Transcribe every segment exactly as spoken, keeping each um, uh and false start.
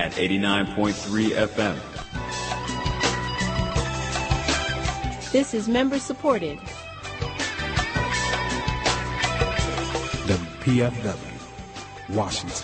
at eighty-nine point three F M. This is member supported. W P F W, Washington.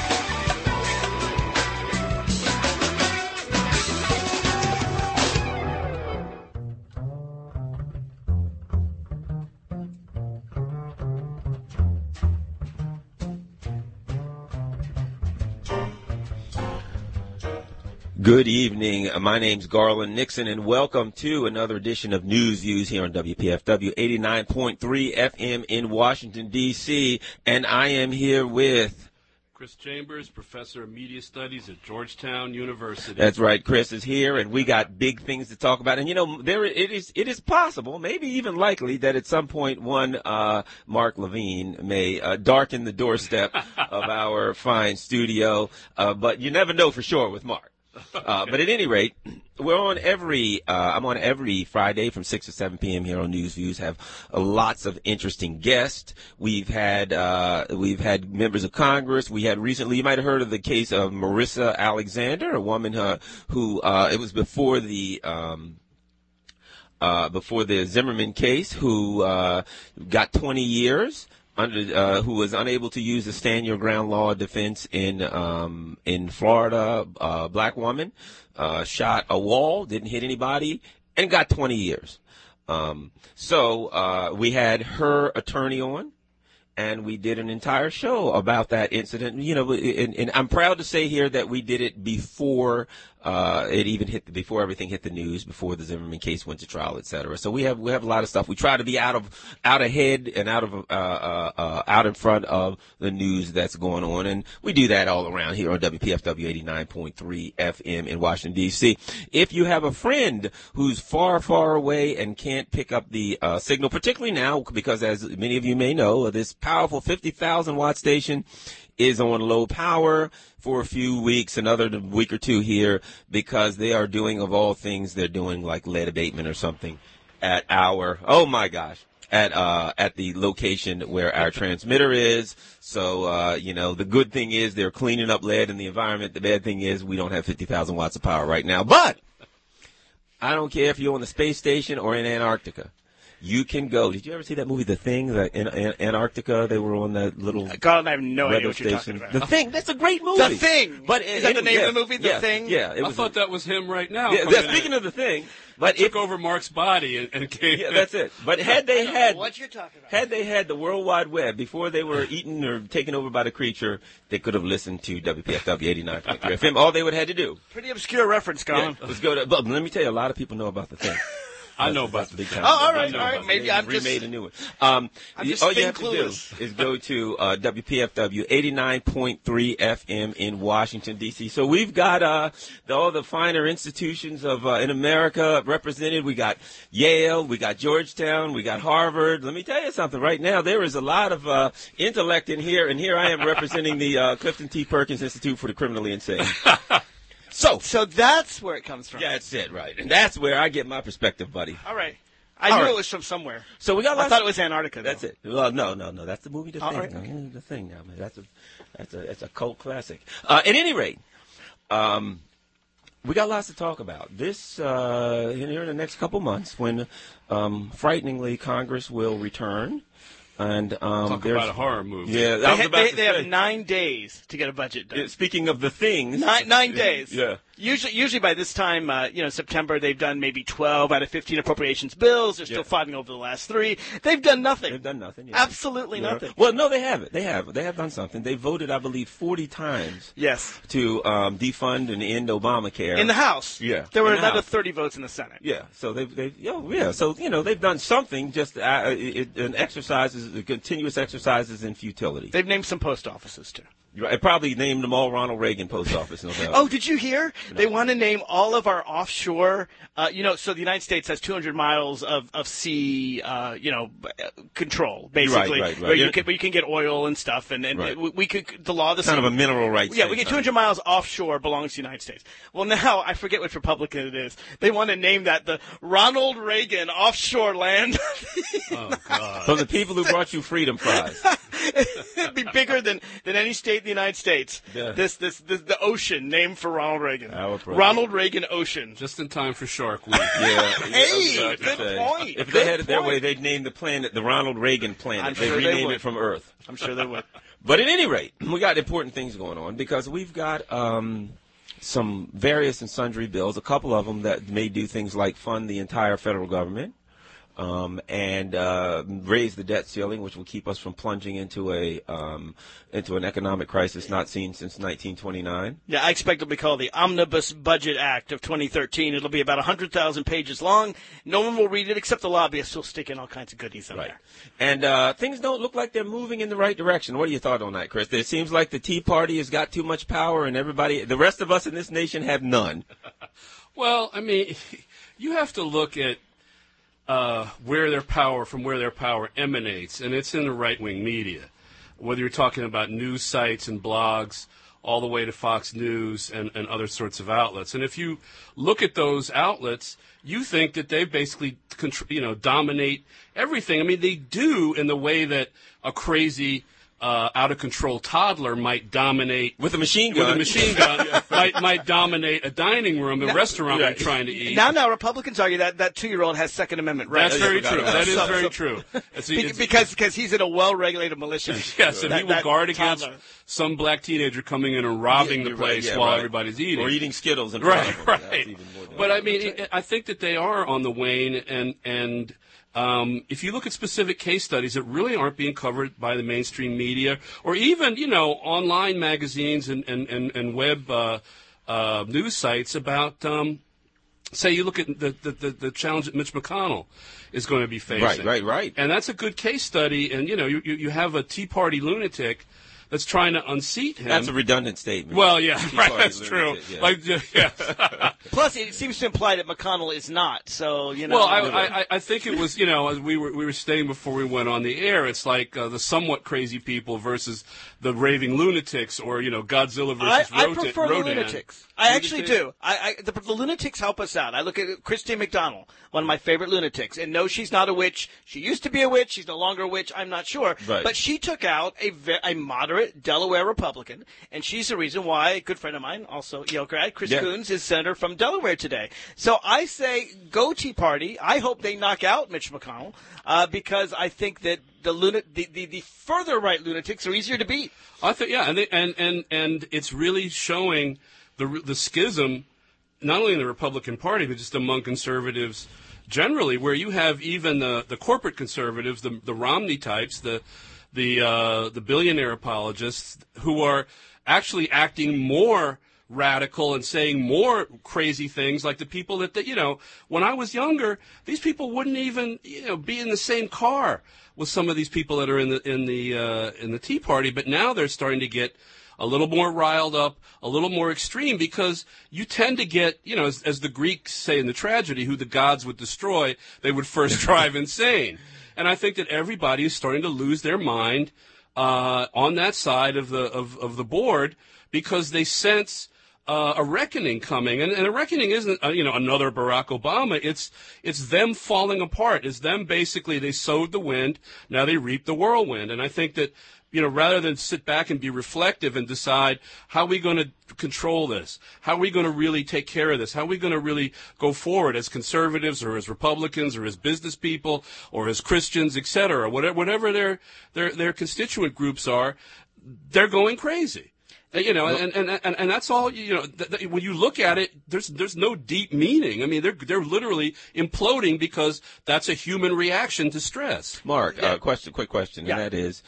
Good evening. My name's Garland Nixon, and welcome to another edition of News Views here on W P F W eighty-nine point three F M in Washington, D C, and I am here with Chris Chambers, Professor of Media Studies at Georgetown University. That's right. Chris is here, and we got big things to talk about. And, you know, there it is it is possible, maybe even likely, that at some point one uh, Mark Levine may uh, darken the doorstep of our fine studio, uh, but you never know for sure with Mark. Uh, but at any rate, we're on every, uh, I'm on every Friday from six to seven p.m. here on News Views, have uh, lots of interesting guests. We've had, uh, we've had members of Congress. We had recently, you might have heard of the case of Marissa Alexander, a woman uh, who, uh, it was before the, um, uh, before the Zimmerman case, who, uh, got twenty years. Under, uh, who was unable to use the stand your ground law defense in um, in Florida. Uh, black woman uh, shot a wall, didn't hit anybody, and got twenty years. Um, so uh, we had her attorney on, and we did an entire show about that incident. You know, and, and I'm proud to say here that we did it before uh, it even hit, the, before everything hit the news, before the Zimmerman case went to trial, et cetera. So we have we have a lot of stuff. We try to be out of out ahead and out of uh, uh, uh, out in front of the news that's going on, and we do that all around here on W P F W eighty-nine point three F M in Washington D C. If you have a friend who's far, far away and can't pick up the uh, signal, particularly now, because as many of you may know, this powerful fifty thousand watt station is on low power for a few weeks, another week or two here, because they are doing, of all things, they're doing like lead abatement or something at our, oh my gosh, at uh at the location where our transmitter is. So, uh, you know, the good thing is they're cleaning up lead in the environment. The bad thing is we don't have fifty thousand watts of power right now. But I don't care if you're on the space station or in Antarctica. You can go. Did you ever see that movie, The Thing? That in, in Antarctica, they were on that little. God, I have no idea what station. you're talking about. The Thing. That's a great movie. The Thing. But is that it, the name yeah, of the movie? The yeah, Thing. Yeah. It I was thought a, that was him right now. Yeah, yeah, speaking of The Thing, but he if, took over Mark's body and, and came. Yeah, that's it. But had they had what you're talking about. Had they had the World Wide Web before they were eaten or taken over by the creature, they could have listened to W P F W eighty-nine point three F M. All they would have had to do. Pretty obscure reference, Colin. Yeah, let's go to. But let me tell you, a lot of people know about The Thing. I know about the big time. Oh, all right, all right. Maybe I'm remade just a new one. Um, I'm just all you have to clueless. do is go to uh, W P F W eighty-nine point three F M in Washington D C. So we've got uh, the, all the finer institutions of uh, in America represented. We got Yale, we got Georgetown, we got Harvard. Let me tell you something. Right now, there is a lot of uh, intellect in here, and here I am representing the uh, Clifton T. Perkins Institute for the Criminally Insane. So, so that's where it comes from. Yeah, that's it, right. And that's where I get my perspective, buddy. All right. I All knew right. it was from somewhere. So we got. I thought it was Antarctica. Though. That's it. Well, no, no, no. That's the movie. The All Thing. right, No, okay. The Thing. Now, man. That's a, that's a, that's a cult classic. Uh, at any rate, um, we got lots to talk about. This uh, here in the next couple months, when um, frighteningly Congress will return. And um, Talk there's about a horror movie. Yeah, I They, was ha- about they, to they say. have nine days to get a budget done. Yeah, speaking of the things, Nine, nine days. Yeah. Usually, usually by this time, uh, you know, September, they've done maybe twelve out of fifteen appropriations bills. They're still Yeah. fighting over the last three. They've done nothing. They've done nothing. Yeah. Absolutely Yeah. nothing. Well, no, they haven't. They have. They have done something. They voted, I believe, forty times Yes. to um, defund and end Obamacare In the House. Yeah. There were In the another House. thirty votes in the Senate. Yeah, so they've, they've oh, yeah, so, you know, they've done something, just uh, it, an exercises, a continuous exercises in futility. They've named some post offices, too. I probably named them all Ronald Reagan post office, no doubt. Oh, did you hear? They want to name all of our offshore, uh, you know, so the United States has two hundred miles of, of sea, uh, you know, control, basically. Right, right, right. Where, Yeah. you can, where you can get oil and stuff. And, and Right. we, we could, the law of the Kind sea. of a mineral rights Yeah, thing, we get huh? two hundred miles offshore belongs to the United States. Well, now, I forget which Republican it is. They want to name that the Ronald Reagan offshore land. Oh, God. From the people who brought you Freedom Prize. It'd be bigger than, than any state in the United States. Yeah. This, this, this, the ocean named for Ronald Reagan. Our president. Ronald Reagan Ocean. Just in time for Shark Week. Yeah. Hey, I was about to good say, point. If Good they had it their point. way, they'd name the planet the Ronald Reagan planet. I'm They'd sure they rename would. it from Earth. I'm sure they would. But at any rate, we got important things going on because we've got um, some various and sundry bills, a couple of them that may do things like fund the entire federal government. Um, and uh, raise the debt ceiling, which will keep us from plunging into a um, into an economic crisis not seen since nineteen twenty-nine. Yeah, I expect it'll be called the Omnibus Budget Act of twenty thirteen. It'll be about one hundred thousand pages long. No one will read it except the lobbyists who'll stick in all kinds of goodies in Right. there. And uh, things don't look like they're moving in the right direction. What are your thoughts on that, Chris? It seems like the Tea Party has got too much power and everybody, the rest of us in this nation have none. Well, I mean, you have to look at Uh, where their power, from where their power emanates, and it's in the right-wing media. Whether you're talking about news sites and blogs, all the way to Fox News and, and other sorts of outlets. And if you look at those outlets, you think that they basically, contr- you know, dominate everything. I mean, they do in the way that a crazy, uh, out-of-control toddler might dominate With a machine gun. With a machine gun, might might dominate a dining room, a restaurant right. we're trying to eat. Now, now, Republicans argue that that two-year-old has Second Amendment rights. That's very forgot true. about That that. is So- very so- true. It's, Be- it's, because because he's in a well-regulated militia. yes, and That- he will that guard against toddler. some black teenager coming in and robbing Yeah, the you're right. place Yeah, while right. everybody's eating. Or eating Skittles in Right, front of them. That's right. even more than But that. I mean, it, I think that they are on the wane, and and um, if you look at specific case studies that really aren't being covered by the mainstream media, or even you know online magazines and and and, and web uh, uh, news sites about. Um, Say you look at the, the, the, the challenge that Mitch McConnell is going to be facing. Right, right, right. And that's a good case study. And, you know, you, you, you have a Tea Party lunatic that's trying to unseat him. That's a redundant statement. Well, yeah, Tea right, Party that's true. lunatic, yeah. Like, yeah, yes. Plus, it seems to imply that McConnell is not. So you know. Well, I, I, I think it was, you know, as we were we were saying before we went on the air, it's like uh, the somewhat crazy people versus the raving lunatics, or you know, Godzilla I, versus I Rodan. prefer the Rodan. lunatics. I actually Lunatic? do. I, I the, the lunatics help us out. I look at Christy McDonald, one of my favorite lunatics, and no, she's not a witch. She used to be a witch. She's no longer a witch. I'm not sure. Right. But she took out a, ve- a moderate Delaware Republican, and she's the reason why a good friend of mine, also Yale grad, Chris Yeah. Coons, is senator from Delaware today. So I say go Tea Party. I hope they knock out Mitch McConnell uh, because I think that the, luna- the, the the further right lunatics are easier to beat. I think, yeah, and they, and and and it's really showing the the schism, not only in the Republican Party but just among conservatives generally, where you have even the, the corporate conservatives, the the Romney types, the the uh, the billionaire apologists, who are actually acting more radical and saying more crazy things, like the people that, that you know, when I was younger, these people wouldn't even you know be in the same car with some of these people that are in the in the uh, in the Tea Party, but now they're starting to get a little more riled up, a little more extreme, because you tend to get, you know, as, as the Greeks say in the tragedy, who the gods would destroy, they would first drive insane. And I think that everybody is starting to lose their mind uh, on that side of the of, of the board, because they sense uh, a reckoning coming, and, and a reckoning isn't uh, you know another Barack Obama. It's it's them falling apart. It's them basically, they sowed the wind, now they reap the whirlwind. And I think that, you know, rather than sit back and be reflective and decide, how are we going to control this? How are we going to really take care of this? How are we going to really go forward as conservatives or as Republicans or as business people or as Christians, et cetera? Whatever, whatever their, their, their constituent groups are, they're going crazy. You know, and, and, and, and that's all, you know, th- th- when you look at it, there's, there's no deep meaning. I mean, they're, they're literally imploding because that's a human reaction to stress. Mark, uh, question, quick question, Yeah. and that is,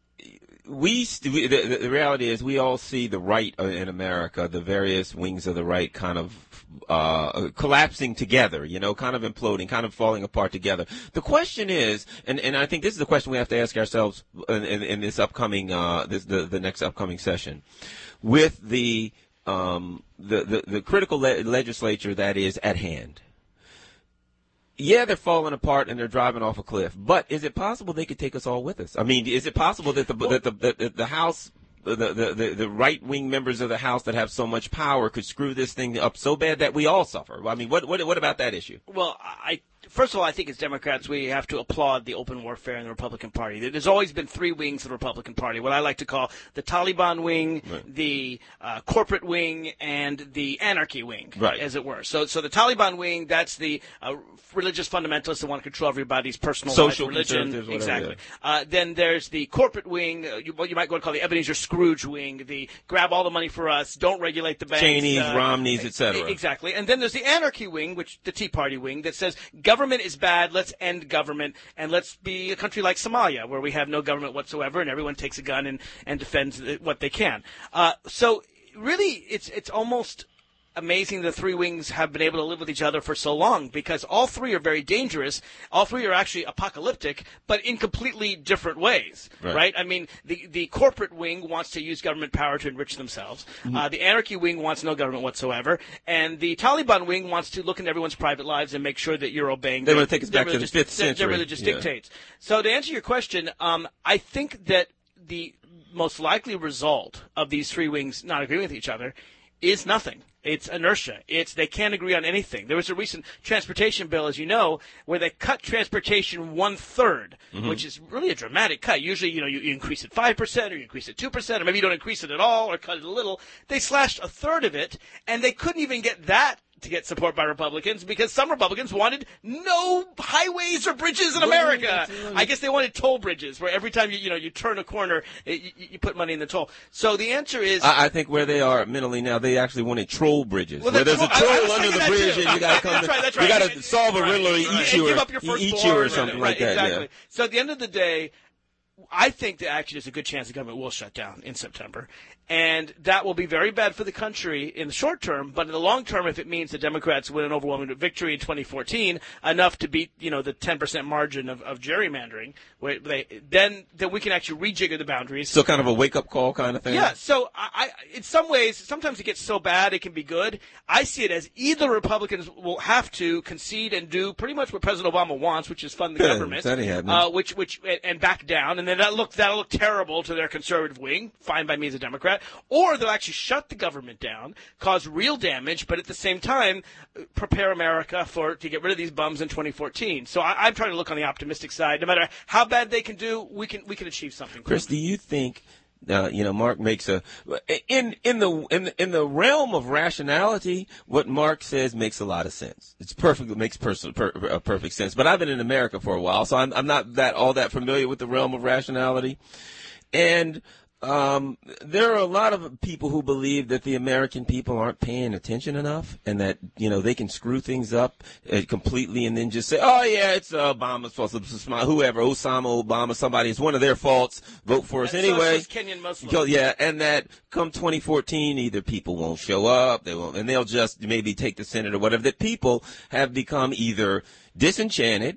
we, st- we the, the reality is we all see the right in America, the various wings of the right kind of uh, collapsing together, you know, kind of imploding, kind of falling apart together. The question is, and, and I think this is the question we have to ask ourselves in, in, in this upcoming, uh, this, the, the next upcoming session, with the, um, the, the, the critical le- legislature that is at hand. Yeah, they're falling apart and they're driving off a cliff. But is it possible they could take us all with us? I mean, is it possible that the that the the, the House, the the, the, the right wing members of the House that have so much power could screw this thing up so bad that we all suffer? I mean, what what what about that issue? Well, I first of all, I think as Democrats, we have to applaud the open warfare in the Republican Party. There's always been three wings of the Republican Party, what I like to call the Taliban wing, right. the uh, corporate wing, and the anarchy wing, right. as it were. So, so the Taliban wing, that's the uh, religious fundamentalists that want to control everybody's personal social life, religion. Whatever, exactly. Yeah. Uh, then there's the corporate wing, uh, you, what you might go to call the Ebenezer Scrooge wing, the grab all the money for us, don't regulate the banks. Cheney's, uh, Romney's, et cetera. Exactly. And then there's the anarchy wing, which the Tea Party wing, that says government is bad, let's end government, and let's be a country like Somalia, where we have no government whatsoever, and everyone takes a gun and, and defends what they can. Uh, so really, it's it's almost amazing the three wings have been able to live with each other for so long, because all three are very dangerous. All three are actually apocalyptic, but in completely different ways, right? right? I mean, the, the corporate wing wants to use government power to enrich themselves. Mm-hmm. Uh, the anarchy wing wants no government whatsoever. And the Taliban wing wants to look into everyone's private lives and make sure that you're obeying. They want to take us back to the fifth century. Their religious yeah. dictates. So to answer your question, um, I think that the most likely result of these three wings not agreeing with each other is nothing. It's inertia. It's they can't agree on anything. There was a recent transportation bill, as you know, where they cut transportation one third, mm-hmm. which is really a dramatic cut. Usually, you know, you, you increase it five percent or you increase it two percent, or maybe you don't increase it at all or cut it a little. They slashed a third of it, and they couldn't even get that to get support by Republicans, because some Republicans wanted no highways or bridges in America. I guess they wanted toll bridges, where every time you you know you turn a corner, you, you put money in the toll. So the answer is, I, I think where they are mentally now, they actually wanted troll bridges, well, where there's troll, a troll I, I under the bridge, too. and you got to come, that's right, that's right. you got to solve a riddle, or right, eat you, give or up your eat you, or something right, like that. Exactly. Yeah. So at the end of the day, I think that actually there's a good chance the government will shut down in September. And that will be very bad for the country in the short term, but in the long term, if it means the Democrats win an overwhelming victory in twenty fourteen, enough to beat, you know, the ten percent margin of, of gerrymandering, where they, then then we can actually rejigger the boundaries. So kind of a wake-up call kind of thing? Yeah, so I, I, in some ways, sometimes it gets so bad it can be good. I see it as either Republicans will have to concede and do pretty much what President Obama wants, which is fund the yeah, government, that ain't happening. uh, which, which, and back down, and then that look, that'll look terrible to their conservative wing, fine by me as a Democrat. Or they'll actually shut the government down, cause real damage, but at the same time, prepare America for to get rid of these bums in twenty fourteen. So I, I'm trying to look on the optimistic side. No matter how bad they can do, we can we can achieve something. Chris, do you think? Uh, you know, Mark makes a in in the in the, in the realm of rationality. What Mark says makes a lot of sense. It's perfect. It makes pers- per, uh, perfect sense. But I've been in America for a while, so I'm I'm not that all that familiar with the realm of rationality, and. Um, there are a lot of people who believe that the American people aren't paying attention enough, and that, you know, they can screw things up uh, completely and then just say, oh, yeah, it's uh, Obama's fault, whoever, Osama, Obama, somebody, it's one of their faults, vote for us That's anyway. Kenyan Muslims. Go, yeah, and that come twenty fourteen, either people won't show up, they won't, and they'll just maybe take the Senate or whatever, that people have become either disenchanted,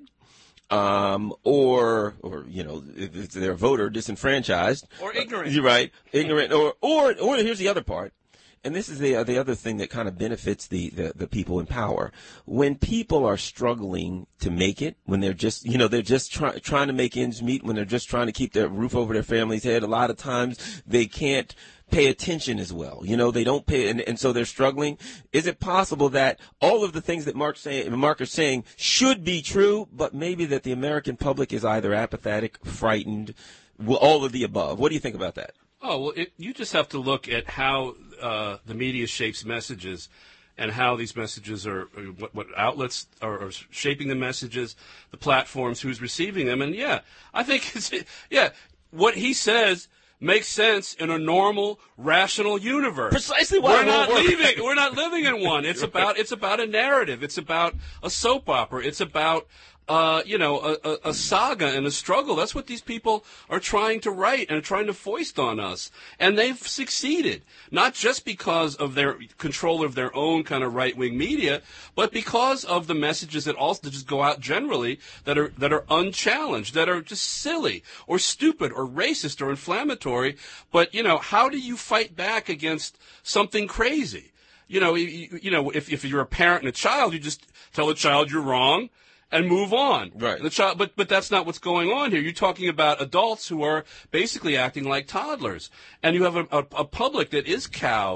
Um, or, or, you know, if it's their voter disenfranchised. Or ignorant. You're right. Ignorant. Or, or, or here's the other part. And this is the, uh, the other thing that kind of benefits the, the, the people in power. When people are struggling to make it, when they're just, you know, they're just try, trying to make ends meet, when they're just trying to keep their roof over their family's head, a lot of times they can't pay attention as well. You know, they don't pay, and, and so they're struggling. Is it possible that all of the things that Mark say, Mark is saying should be true, but maybe that the American public is either apathetic, frightened, well, all of the above? What do you think about that? Oh, well, it, you just have to look at how uh, the media shapes messages and how these messages are, what, what outlets are, are shaping the messages, the platforms, who's receiving them. And, yeah, I think, it's, yeah, what he says makes sense in a normal, rational universe. Precisely why we're not leaving. We're not living in one. It's about it's about a narrative. It's about a soap opera. It's about uh, you know a, a, a saga and a struggle. That's what these people are trying to write and trying to foist on us. And they've succeeded, not just because of their control of their own kind of right-wing media, but because of the messages that also just go out generally that are that are unchallenged, that are just silly or stupid or racist or inflammatory. But, you know, how do you fight back against something crazy? You know, you, you know, if if you're a parent and a child, you just tell the child you're wrong and move on. Right. The child, but but that's not what's going on here. You're talking about adults who are basically acting like toddlers, and you have a, a, a public that is cowed,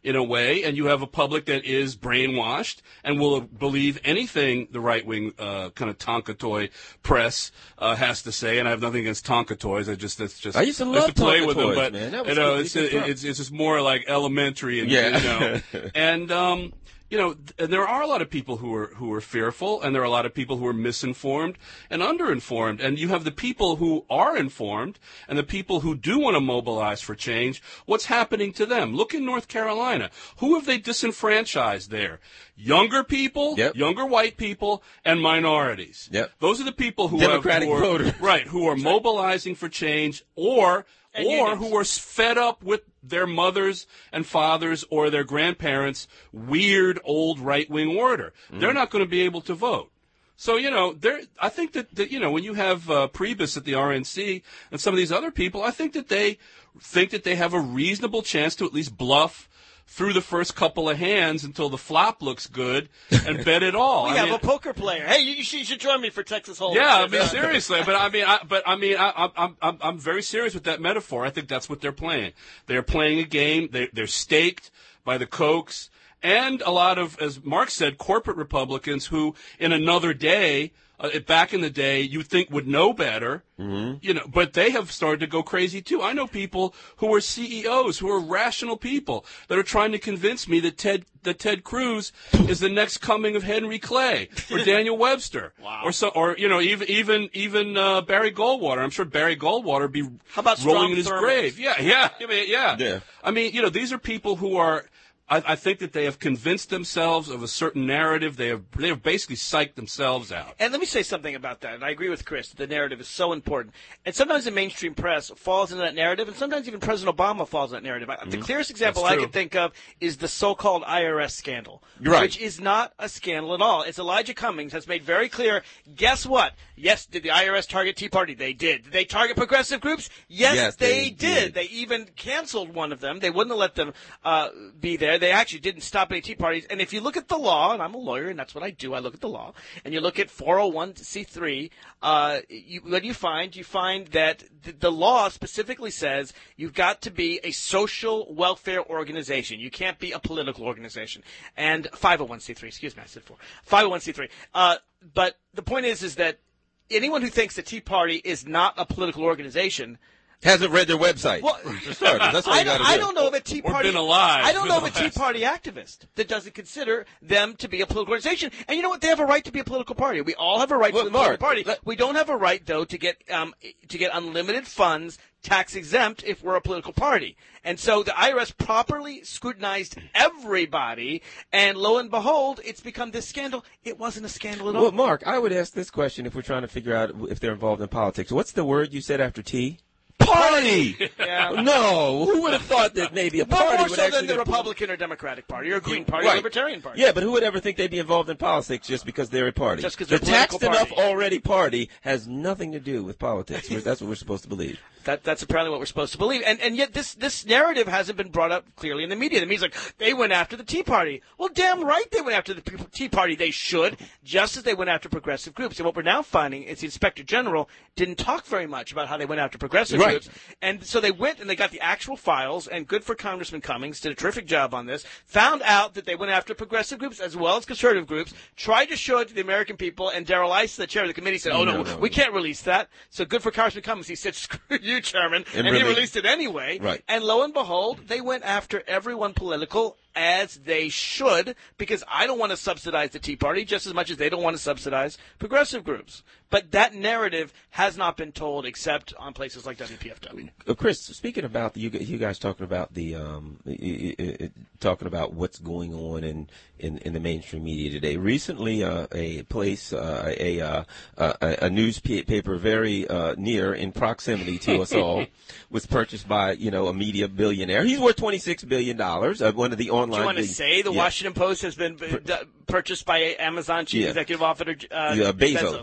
in a way, and you have a public that is brainwashed and will believe anything the right-wing uh, kind of Tonka toy press uh, has to say. And I have nothing against Tonka toys. I just that's just I used to like love to play Tonka with toys, them, but man. That was you know, good. it's, You can it's it's just more like elementary, and Yeah. you know, and um. You know, th- there are a lot of people who are who are fearful, and there are a lot of people who are misinformed and underinformed. And you have the people who are informed and the people who do want to mobilize for change. What's happening to them? Look in North Carolina. Who have they disenfranchised there? Younger people, Yep. younger white people, and minorities. Yep. Those are the people who Democratic have, who are, voters. right, who are mobilizing for change, or And or unions. who are fed up with their mothers and fathers or their grandparents' weird old right-wing order. Mm. They're not going to be able to vote. So, you know, there. I think that, that, you know, when you have uh, Priebus at the R N C and some of these other people, I think that they think that they have a reasonable chance to at least bluff through the first couple of hands until the flop looks good and bet it all. We I have mean, a poker player. Hey, you, you, should, you should join me for Texas Hold'em. yeah, I mean seriously, but I mean, I, but I mean, I, I'm I'm I'm very serious with that metaphor. I think that's what they're playing. They're playing a game. They they're staked by the Kochs and a lot of, as Mark said, corporate Republicans who, in another day, uh, back in the day, you think would know better. Mm-hmm. You know, but they have started to go crazy too. I know people who are C E Os, who are rational people, that are trying to convince me that Ted that Ted Cruz is the next coming of Henry Clay or Daniel Webster, Wow. or so, or you know, even even even uh, Barry Goldwater. I'm sure Barry Goldwater would be How about rolling Strom in his Thurmond? grave. Yeah, yeah, I mean, yeah. Yeah. I mean, you know, these are people who are. I, I think that they have convinced themselves of a certain narrative. They have they have basically psyched themselves out. And let me say something about that. And I agree with Chris. The narrative is so important. And sometimes the mainstream press falls into that narrative, and sometimes even President Obama falls in that narrative. I The clearest example That's I true. can think of is the so-called I R S scandal, You're right. which is not a scandal at all. It's Elijah Cummings has made very clear, guess what? Yes, did the I R S target Tea Party? They did. Did they target progressive groups? Yes, Yes, they, they did. did. They even canceled one of them. They wouldn't have let them uh, be there. They actually didn't stop any Tea Parties. And if you look at the law, and I'm a lawyer, and that's what I do, I look at the law, and you look at four oh one c three, uh, you, what do you find? You find that th- the law specifically says you've got to be a social welfare organization. You can't be a political organization. And five oh one c three, excuse me, I said four. five oh one c three. Uh, but the point is, is that anyone who thinks the Tea Party is not a political organization Hasn't read their website. Well, for starters. That's all I you don't, got to I do. don't know of a Tea Or Party. been alive I don't know of for a the Tea last- Party activist that doesn't consider them to be a political organization. And you know what? They have a right to be a political party. We all have a right Well, to be a political Mark, party. let- we don't have a right, though, to get um, to get unlimited funds tax exempt if we're a political party. And so the I R S properly scrutinized everybody, and lo and behold, it's become this scandal. It wasn't a scandal at all. Well, Mark, I would ask this question if we're trying to figure out if they're involved in politics. What's the word you said after T? Party! Yeah. No, who would have thought that maybe a Well, party more would so actually than the be- Republican or Democratic Party or Green Party or Right. Libertarian Party. Yeah, but who would ever think they'd be involved in politics just because they're a party? Just 'cause the they're a taxed political enough party. already party has nothing to do with politics. That's what we're supposed to believe. That, that's apparently what we're supposed to believe. And and yet this, this narrative hasn't been brought up clearly in the media. The media's like, they went after the Tea Party. Well, damn right they went after the Pe- Tea Party. They should, just as they went after progressive groups. And what we're now finding is the Inspector General didn't talk very much about how they went after progressive Right. groups. And so they went and they got the actual files, and good for Congressman Cummings, did a terrific job on this, found out that they went after progressive groups as well as conservative groups, tried to show it to the American people, and Darrell Issa, the chair of the committee, said, oh, no, No, no, we no. can't release that. So good for Congressman Cummings. He said, screw you, Chairman. And And he really- released it anyway. Right. And lo and behold, they went after everyone political, as they should, because I don't want to subsidize the Tea Party just as much as they don't want to subsidize progressive groups. But that narrative has not been told except on places like W P F W. Uh, Chris, speaking about the, you, you guys talking about the um, i- i- i- talking about what's going on in, in, in the mainstream media today. Recently, uh, a place, uh, a, uh, a a newspaper very uh, near in proximity to us all was purchased by you know a media billionaire. He's worth twenty six billion dollars. Uh, one of the online. Do you want to big- say the yeah. Washington Post has been uh, d- purchased by Amazon chief Yeah. executive officer uh, Yeah, Bezos. Bezos? Yeah, and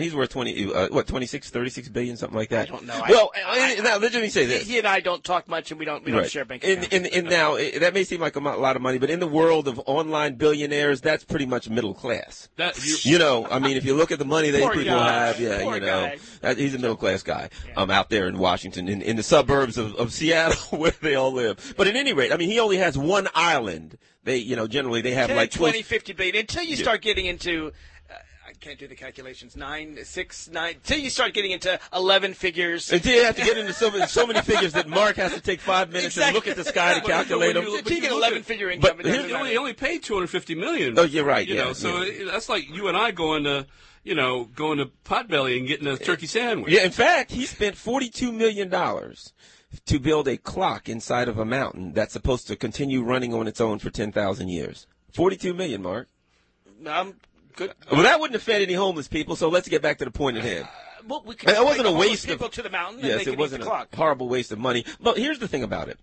and he's worth twenty, uh, what, twenty-six, thirty-six billion, something like that. I don't know. Well, I, I, now let me say this. He and I don't talk much, and we don't we don't Right. share bank And, accounts. and, and now it, that may seem like a mo- lot of money, but in the world of online billionaires, that's pretty much middle class. That you, You know, I mean, if you look at the money that Poor people guy. have, yeah, Poor you know, guy. that, he's a middle class guy. Um, out there in Washington, in, in the suburbs of, of Seattle, where they all live. But at any rate, I mean, he only has one island. They, you know, generally they have ten, like twenty, close- fifty billion until you Yeah. start getting into. Uh, I can't do the calculations. Nine, six, nine. Until you start getting into eleven figures. Until you have to get into so, so many figures that Mark has to take five minutes and look at the sky to Exactly. calculate But them. when Until you get look eleven at- figure but income. it here's doesn't he only, matter. he only paid two hundred fifty million. Oh, you're right, You yeah, know, so yeah. it, that's like you and I going to, you know, going to Potbelly and getting a turkey sandwich. Yeah, in fact, he spent forty-two million dollars to build a clock inside of a mountain that's supposed to continue running on its own for ten thousand years. forty-two million dollars, Mark. Um, good. Well, that wouldn't have fed any homeless people, so let's get back to the point at hand. Well, we could And it wasn't take a all those waste of people to the mountain. and Yes, they could it wasn't eat a the clock. horrible waste of money. But here's the thing about it.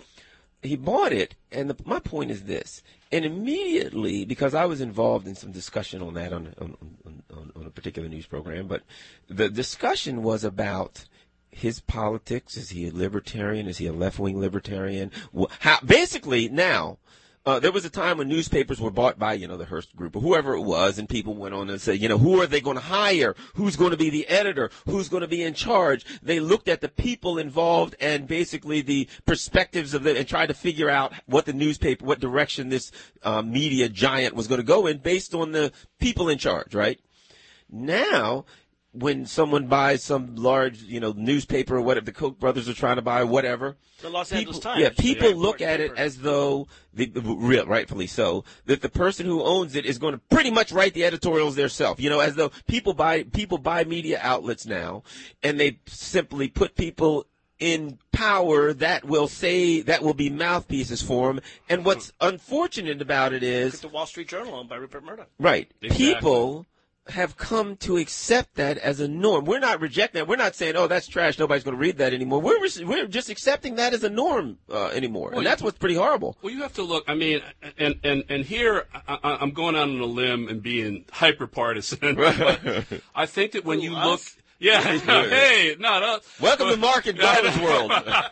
He bought it, and the, my point is this. And immediately, because I was involved in some discussion on that on, on, on, on, on a particular news program, but the discussion was about his politics. Is he a libertarian? Is he a left-wing libertarian? Wh- How, basically, now, uh, there was a time when newspapers were bought by, you know, the Hearst Group or whoever it was, and people went on and said, you know, who are they going to hire? Who's going to be the editor? Who's going to be in charge? They looked at the people involved and basically the perspectives of it and tried to figure out what the newspaper, what direction this uh, media giant was going to go in based on the people in charge, right? Now, when someone buys some large, you know, newspaper or whatever, the Koch brothers are trying to buy, whatever. The Los people, Angeles Times. Yeah, the people very look important at it paper. as though, the, real, rightfully so, that the person who owns it is going to pretty much write the editorials themselves. You know, as though people buy people buy media outlets now, and they simply put people in power that will say that will be mouthpieces for them. And what's unfortunate about it Look is, at the Wall Street Journal owned by Rupert Murdoch. right, Exactly. people have come to accept that as a norm. We're not rejecting that. We're not saying, oh, that's trash. Nobody's going to read that anymore. We're we're just accepting that as a norm uh, anymore. Well, And that's you- what's pretty horrible. Well, you have to look. I mean, and and and here I, I- I'm going out on a limb and being hyper partisan. But I think that when Who, you us? look, yeah, hey, not us. Welcome to Mark and Donna's world.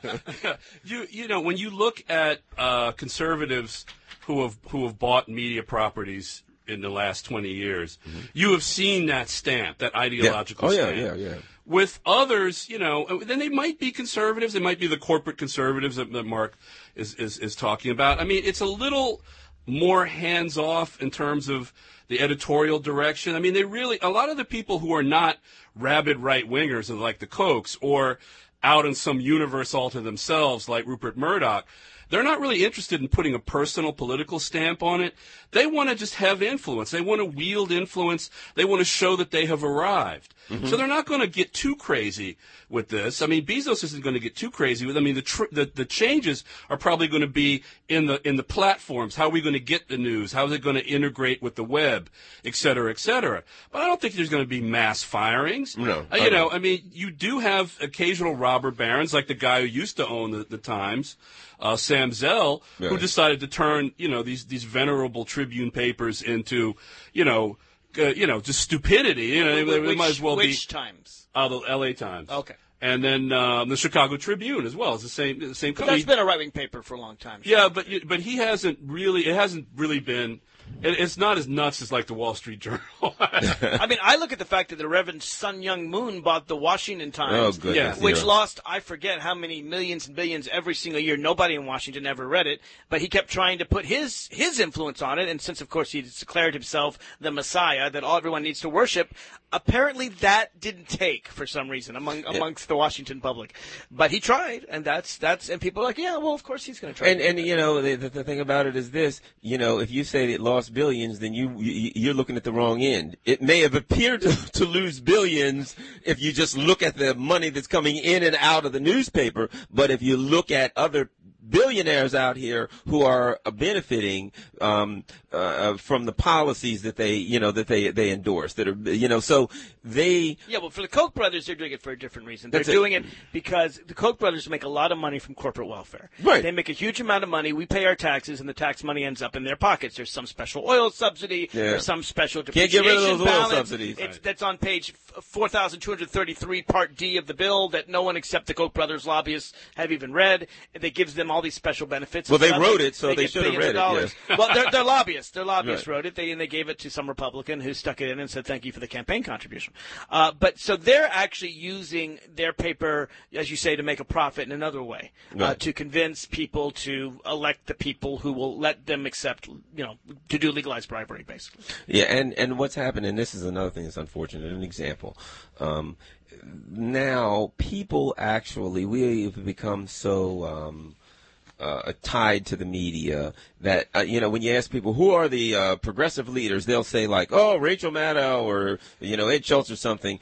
you you know when you look at uh, conservatives who have who have bought media properties in the last twenty years, you have seen that stamp, that ideological Oh, yeah, stamp. yeah, yeah. With others, you know, then they might be conservatives. They might be the corporate conservatives that, that Mark is, is, is talking about. I mean, it's a little more hands-off in terms of the editorial direction. I mean, they really, a lot of the people who are not rabid right-wingers like the Kochs or out in some universe all to themselves like Rupert Murdoch, they're not really interested in putting a personal political stamp on it. They want to just have influence. They want to wield influence. They want to show that they have arrived. Mm-hmm. So they're not going to get too crazy with this. I mean, Bezos isn't going to get too crazy with. I mean, the tr- the, the changes are probably going to be in the in the platforms. How are we going to get the news? How is it going to integrate with the web, et cetera, et cetera? But I don't think there's going to be mass firings. No, uh, you know, I mean, you do have occasional robber barons, like the guy who used to own the, the Times. Uh, Sam Zell, Yeah. who decided to turn, you know, these these venerable Tribune papers into, you know, uh, you know, just stupidity. You know, they, they which, might as well which be times? uh, the L A Times. Okay. And then um, the Chicago Tribune as well. It's the same the same But company. that's been a right-wing paper for a long time. Yeah, but you- but he hasn't really. It hasn't really been. It, it's not as nuts as like the Wall Street Journal. I mean, I look at the fact that the Reverend Sun Young Moon bought the Washington Oh, Times, goodness. Yeah. which yeah. lost, I forget how many millions and billions every single year. Nobody in Washington ever read it, but he kept trying to put his his influence on it. And since, of course, he declared himself the Messiah that all everyone needs to worship, apparently that didn't take for some reason among amongst the Washington public. But he tried, and that's that's and people are like, yeah, well, of course he's going to try. And and you know the, the the thing about it is this, you know, if you say it lost billions, then you, you you're looking at the wrong end. It may have appeared to, to lose billions if you just look at the money that's coming in and out of the newspaper, but if you look at other billionaires out here who are uh, benefiting um, uh, from the policies that they, you know, that they they endorse. That are, you know, so they. Yeah, well, for the Koch brothers, they're doing it for a different reason. They're That's it. doing it because the Koch brothers make a lot of money from corporate welfare. Right. They make a huge amount of money. We pay our taxes, and the tax money ends up in their pockets. There's some special oil subsidy. Yeah. There's some special Can't depreciation get rid of those oil balance. subsidies. It's, that's on page four thousand two hundred thirty-three, Part D of the bill that no one except the Koch brothers lobbyists have even read. That gives them all these special benefits. Well, they Suddenly, wrote it, so they get should have billions read of it, dollars. yes. Well, they're, they're lobbyists. Their lobbyists Right. wrote it. They, and they gave it to some Republican who stuck it in and said, thank you for the campaign contribution. Uh, but so they're actually using their paper, as you say, to make a profit in another way, uh, Right. to convince people to elect the people who will let them accept, you know, to do legalized bribery, basically. Yeah, and, and what's happened, and this is another thing that's unfortunate, an example. Um, now, people actually, we've become so um, uh, tied to the media that, uh, you know, when you ask people, who are the uh, progressive leaders, they'll say, like, oh, Rachel Maddow or, you know, Ed Schultz or something.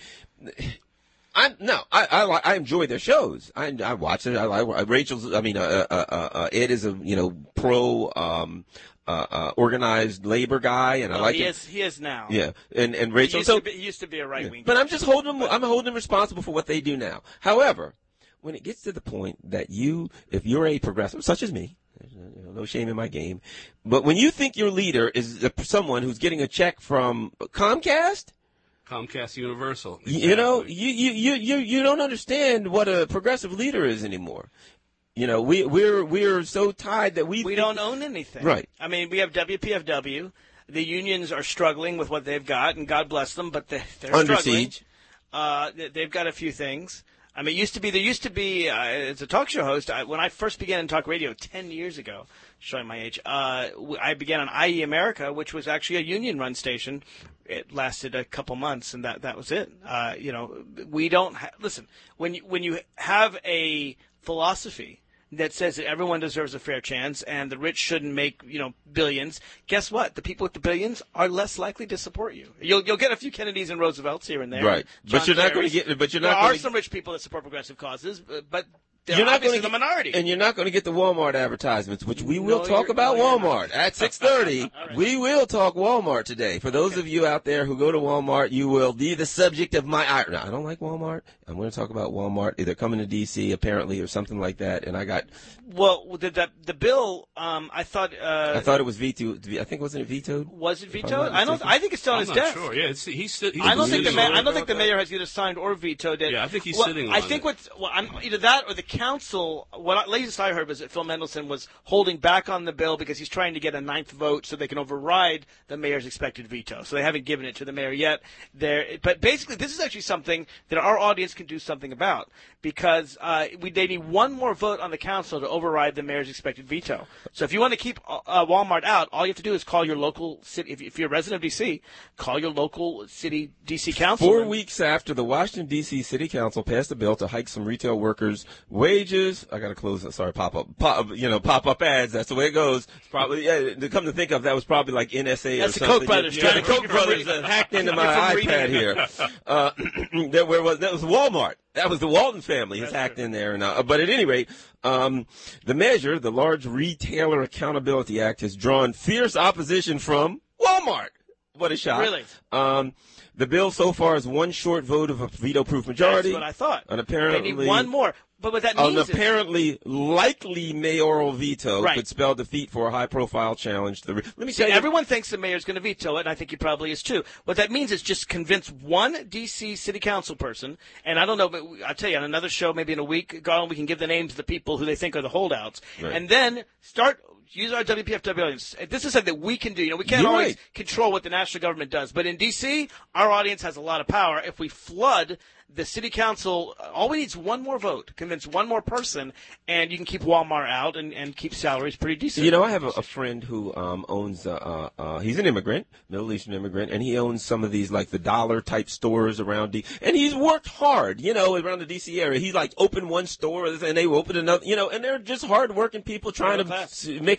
I no, I, I I enjoy their shows. I I watch it. I like Rachel's. I mean, uh, uh, uh, uh, Ed is a you know pro um, uh, uh, organized labor guy, and I Well, like he him. is. He is now. Yeah, and and He Rachel. used, So, to be, he used to be a right wing. but I'm just holding them. I'm holding them responsible for what they do now. However, when it gets to the point that you, if you're a progressive, such as me, you know, no shame in my game, but when you think your leader is someone who's getting a check from Comcast. Comcast Universal. You know, Exactly. you, you, you, you, you don't understand what a progressive leader is anymore. You know, we, we're, we're so tied that we We think- don't own anything. Right. I mean, we have W P F W. The unions are struggling with what they've got, and God bless them, but they, they're Under struggling. siege. Uh, they- they've got a few things. I mean, it used to be, there used to be, uh, as a talk show host, I, when I first began in talk radio ten years ago, showing my age, uh, w- I began on I E America, which was actually a union-run station. It lasted a couple months, and that, that was it. Uh, you know, we don't, ha- listen, when you, when you have a philosophy that says that everyone deserves a fair chance and the rich shouldn't make, you know, billions, guess what? The people with the billions are less likely to support you. You'll you'll get a few Kennedys and Roosevelts here and there. Right. John But you're not going Kerrys. to get, but you're There not are going some to, rich people that support progressive causes, but they're you're not obviously going to the minority. and you're not going to get the Walmart advertisements, which we will No, talk you're- about no, you're Walmart at six thirty. right. We will talk Walmart today. For those of you out there who go to Walmart, you will be the subject of my ire. Now, I don't like Walmart. I'm going to talk about Walmart either coming to D C apparently or something like that. And I got, Well, the the, the bill, um, I thought, uh, I thought it was vetoed. I think wasn't it vetoed? was it I'm not vetoed? I don't. mistaken. I think it's still on I'm his not desk. sure. Yeah, it's, he's, he's I don't think the sitting mayor. on I it. don't think the mayor has either signed or vetoed it. Yeah, I think he's well, sitting I on think it. what's well, I'm, either that or the council. What I, latest I heard was that Phil Mendelson was holding back on the bill because he's trying to get a ninth vote so they can override the mayor's expected veto. So they haven't given it to the mayor yet. There, but basically, this is actually something that our audience can do something about because uh, we they need one more vote on the council to override the mayor's expected veto. So if you want to keep uh, Walmart out, all you have to do is call your local city. If, if you're a resident of D C, call your local city D C council. Four weeks after the Washington, D C City Council passed a bill to hike some retail workers' wages, I got to close it. Sorry, pop up, pop, you know, pop up ads. That's the way it goes. It's probably, yeah, to come to think of, that was probably like N S A That's or the something. Koch brothers Yeah, trying the to keep Koch you from brothers reading. that hacked into Keep my you from iPad reading. here. Uh, that, where was, that was Walmart. That was the Walton family has hacked in there. And, uh, but at any rate, um, the measure, the Large Retailer Accountability Act, has drawn fierce opposition from Walmart. What a shock. Really? Um, the bill so far is one short vote of a veto-proof majority. That's what I thought. And apparently, They need one more. But what that an means is apparently likely mayoral veto Right. could spell defeat for a high-profile challenge to the. Re- Let me See, tell you, everyone thinks the mayor's going to veto it, and I think he probably is too. What that means is just convince one D C city council person, and I don't know, but I'll tell you, on another show, maybe in a week, Garland, we can give the names of the people who they think are the holdouts, Right. and then start. Use our W P F W audience. This is something that we can do. You know, we can't You're always right. control what the national government does, but in D C, our audience has a lot of power. If we flood the city council, all we need is one more vote, convince one more person, and you can keep Walmart out and, and keep salaries pretty decent. you know, I have a, a friend who um, owns. Uh, uh, uh, he's an immigrant, Middle Eastern immigrant, and he owns some of these like the dollar type stores around D. And he's worked hard, you know, around the D C area. He like opened one store and they opened another, you know, and they're just hard working people trying Real to fast. s- make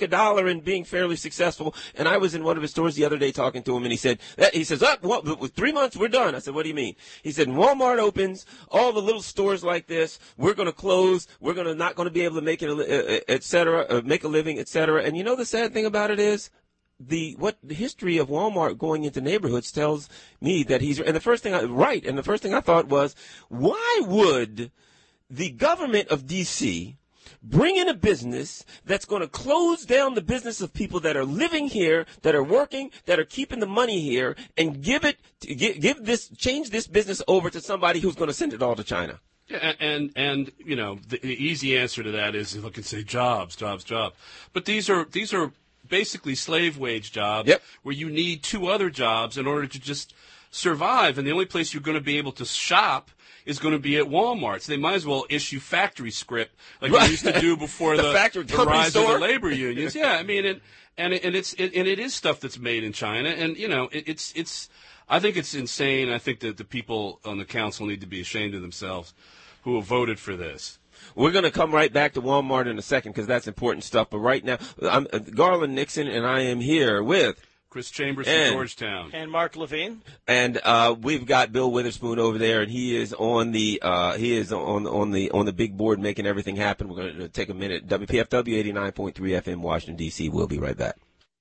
a dollar and being fairly successful. And I was in one of his stores the other day talking to him, and he said, that, he says, oh, well, with three months, we're done. I said, what do you mean? He said, Walmart opens, all the little stores like this, we're going to close, we're going to not going to be able to make it, et cetera, uh, make a living, et cetera. And you know the sad thing about it is, the what the history of Walmart going into neighborhoods tells me that he's, and the first thing I, right, and the first thing I thought was, why would the government of D C bring in a business that's going to close down the business of people that are living here, that are working, that are keeping the money here, and give it, give, give this, change this business over to somebody who's going to send it all to China? Yeah, and and you know the, the easy answer to that is look and say jobs, jobs, jobs. But these are these are basically slave wage jobs yep. where you need two other jobs in order to just survive, and the only place you're going to be able to shop is going to be at Walmart. So they might as well issue factory script like right. they used to do before the, the, factory, the rise store. of the labor unions. Yeah, I mean, and and, it, and it's it, and it is stuff that's made in China, and you know, it, it's it's. I think it's insane. I think that the people on the council need to be ashamed of themselves who have voted for this. We're going to come right back to Walmart in a second because that's important stuff. But right now, I'm uh, Garland Nixon, and I am here with Chris Chambers and, from Georgetown. And Mark Levine. And uh, we've got Bill Witherspoon over there, and he is on the uh, he is on on the on the big board making everything happen. We're going to take a minute. W P F W eighty-nine point three F M, Washington, D C. We'll be right back.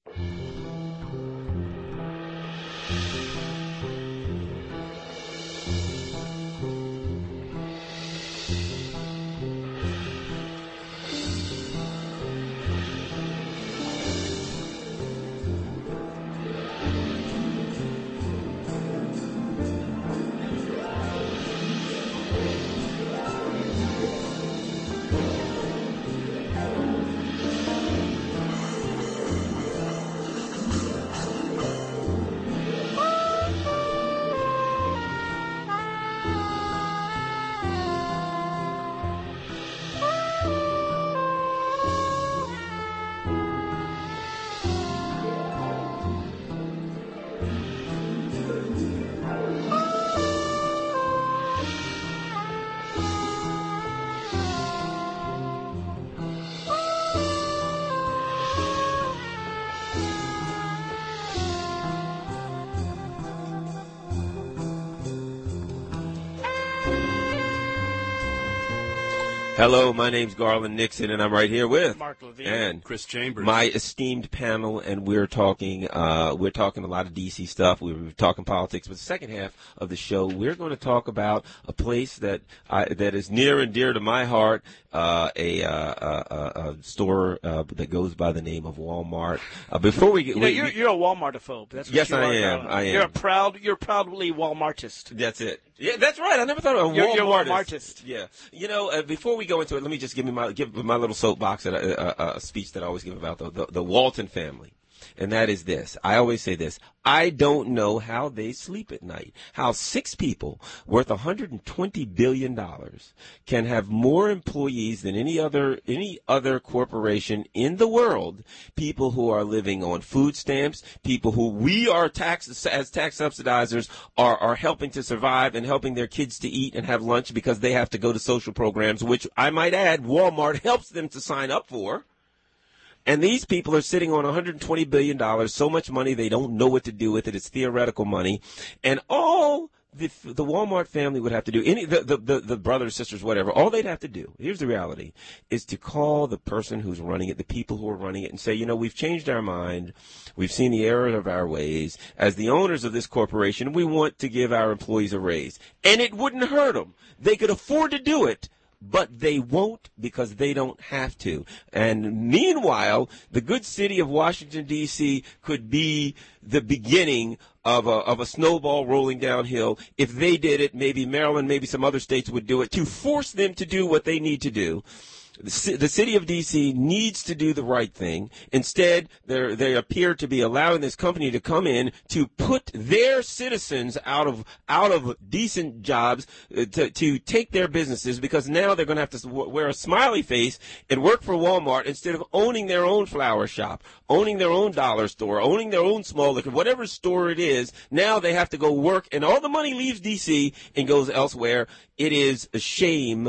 Hello, my name's Garland Nixon, and I'm right here with Mark Levine and Chris Chambers, my esteemed panel, and we're talking uh, we're talking a lot of D C stuff. We were talking politics, but the second half of the show, we're going to talk about a place that I, that is near and dear to my heart, uh, a, uh, a, a store uh, that goes by the name of Walmart. Uh, before we get, you know, we, you're, you're a Walmartophobe. That's what yes, you I are, am. Garland. I am. You're a proud. You're proudly Walmartist. That's it. Yeah, that's right. I never thought of a You're, you're Walmartist. Walmartist. Yeah. You know, uh, before we go into it, let me just give me my give my little soapbox, that I, uh, uh, speech that I always give about the, the the Walton family. And that is this. I always say this. I don't know how they sleep at night. How six people worth one hundred twenty billion dollars can have more employees than any other any other corporation in the world. People who are living on food stamps, people who we are tax as tax subsidizers are are helping to survive and helping their kids to eat and have lunch because they have to go to social programs, which I might add Walmart helps them to sign up for. And these people are sitting on one hundred twenty billion dollars, so much money they don't know what to do with it. It's theoretical money. And all the the Walmart family would have to do, any the, the, the, the brothers, sisters, whatever, all they'd have to do, here's the reality, is to call the person who's running it, the people who are running it, and say, you know, we've changed our mind. We've seen the error of our ways. As the owners of this corporation, we want to give our employees a raise. And it wouldn't hurt them. They could afford to do it. But they won't because they don't have to. And meanwhile, the good city of Washington, D C could be the beginning of a, of a snowball rolling downhill. If they did it, maybe Maryland, maybe some other states would do it to force them to do what they need to do. The, the city of D C needs to do the right thing. Instead, they they appear to be allowing this company to come in to put their citizens out of out of decent jobs, uh, to to take their businesses, because now they're going to have to wear a smiley face and work for Walmart instead of owning their own flower shop, owning their own dollar store, owning their own small liquor, whatever store it is. Now they have to go work, and all the money leaves D C and goes elsewhere. It is a shame.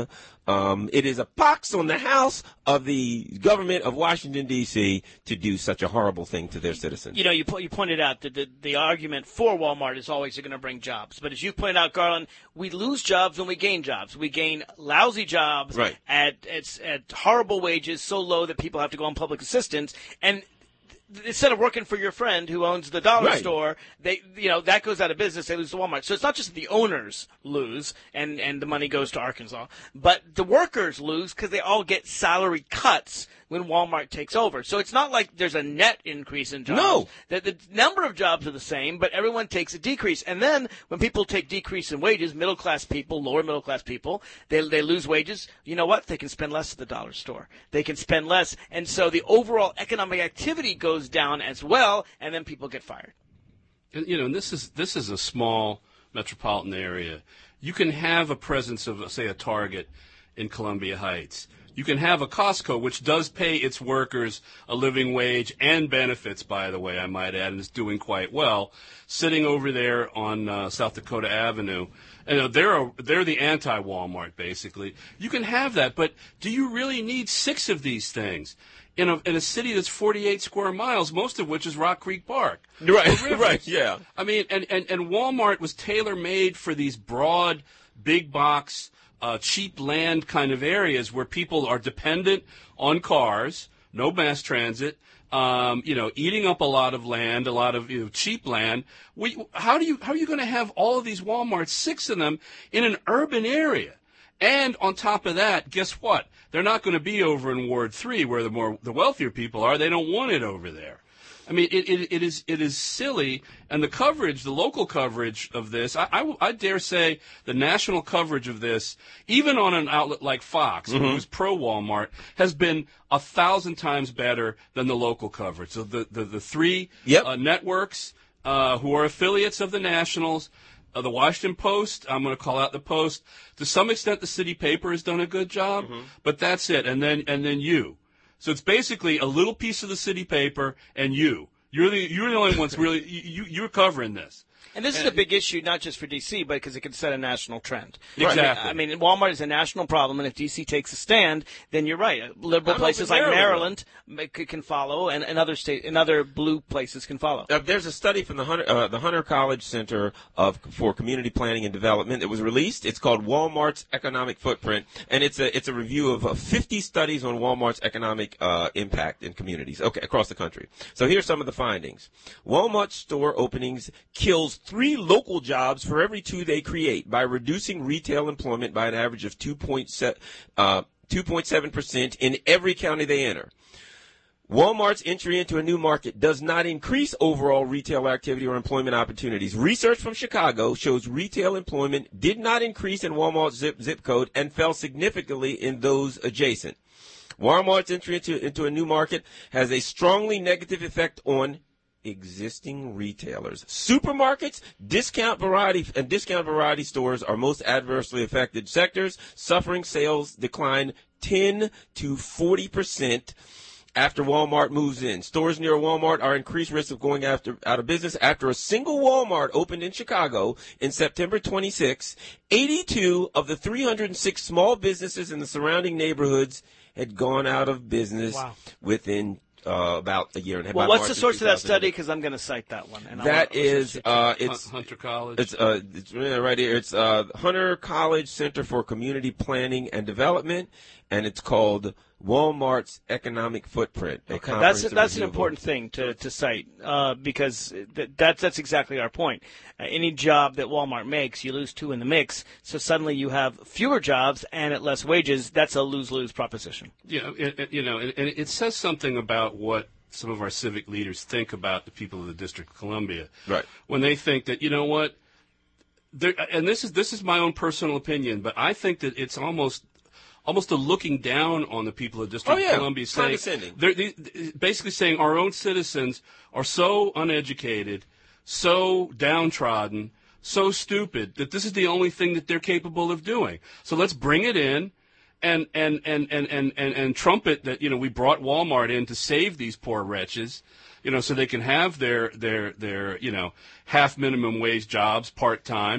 Um, it is a pox on the house of the government of Washington, D C to do such a horrible thing to their citizens. You know, you, po- you pointed out that the, the argument for Walmart is always they're going to bring jobs. But as you pointed out, Garland, we lose jobs when we gain jobs. We gain lousy jobs Right. at, at, at horrible wages, so low that people have to go on public assistance. And instead of working for your friend who owns the dollar Right. store, they, you know, that goes out of business. They lose to Walmart. So it's not just the owners lose and, and the money goes to Arkansas, but the workers lose because they all get salary cuts when Walmart takes over. So it's not like there's a net increase in jobs. No. The, the number of jobs are the same, but everyone takes a decrease. And then when people take decrease in wages, middle class people, lower middle class people, they they lose wages. You know what? They can spend less at the dollar store. They can spend less. And so the overall economic activity goes down as well, and then people get fired. And, you know, and this is this is a small metropolitan area. You can have a presence of, say, a Target in Columbia Heights. You can have a Costco, which does pay its workers a living wage and benefits, by the way, I might add, and is doing quite well, sitting over there on uh, South Dakota Avenue. And uh, they're a, they're the anti-Walmart, basically. You can have that, but do you really need six of these things in a in a city that's forty-eight square miles, most of which is Rock Creek Park? Right, right, yeah. I mean, and, and, and Walmart was tailor-made for these broad, big box, uh, cheap land kind of areas where people are dependent on cars, no mass transit, um, you know, eating up a lot of land, a lot of you know, cheap land. We, how do you how are you going to have all of these Walmarts, six of them, in an urban area? And on top of that, guess what? They're not going to be over in Ward Three, where the more the wealthier people are. They don't want it over there. I mean, it, it, it is it is silly, and the coverage, the local coverage of this, I, I, I dare say the national coverage of this, even on an outlet like Fox, mm-hmm. who's pro-Walmart, has been a thousand times better than the local coverage. So the, the, the three yep. uh, networks uh, who are affiliates of the Nationals, uh, the Washington Post, I'm going to call out the Post. To some extent, the city paper has done a good job, mm-hmm. but that's it. And then and then you. So it's basically a little piece of the city paper and you. You're the you're the only ones really you you're covering this. And this and, is a big issue, not just for D C, but because it can set a national trend. Exactly. I mean, I mean, Walmart is a national problem, and if D C takes a stand, then you're right. Liberal I'm places like Maryland, Maryland can follow, and, and other state and other blue places can follow. Uh, there's a study from the Hunter, uh, the Hunter College Center of for Community Planning and Development that was released. It's called Walmart's Economic Footprint, and it's a it's a review of uh, fifty studies on Walmart's economic uh, impact in communities okay, across the country. So here's some of the findings. Walmart store openings kills three local jobs for every two they create by reducing retail employment by an average of two point seven percent in every county they enter. Walmart's entry into a new market does not increase overall retail activity or employment opportunities. Research from Chicago shows retail employment did not increase in Walmart's zip, zip code and fell significantly in those adjacent. Walmart's entry into, into a new market has a strongly negative effect on existing retailers. Supermarkets, discount variety, and discount variety stores are most adversely affected sectors, suffering sales decline ten to forty percent after Walmart moves in. Stores near Walmart are increased risk of going after, out of business. After a single Walmart opened in Chicago in September twenty-sixth, eighty-two of the three hundred six small businesses in the surrounding neighborhoods had gone out of business wow. within Uh, about a year and a half. Well, what's the source of that study? Because I'm going to cite that one. And that is, uh, it's Hunter College. It's uh, it's right here. It's uh, Hunter College Center for Community Planning and Development, and it's called Walmart's Economic Footprint. Okay, that's that's an important thing to to cite uh, because th- that's that's exactly our point. Uh, any job that Walmart makes, you lose two in the mix. So suddenly you have fewer jobs and at less wages. That's a lose-lose proposition. Yeah, it, it, you know, and, and it says something about what some of our civic leaders think about the people of the District of Columbia. Right. When they think that, you know what, and this is this is my own personal opinion, but I think that it's almost almost a looking down on the people of the District oh, yeah. of Columbia, saying they're, they, basically saying our own citizens are so uneducated, so downtrodden, so stupid that this is the only thing that they're capable of doing. So let's bring it in and and and and and and, and trumpet that, you know, we brought Walmart in to save these poor wretches, you know, so they can have their their their you know half minimum wage jobs part time.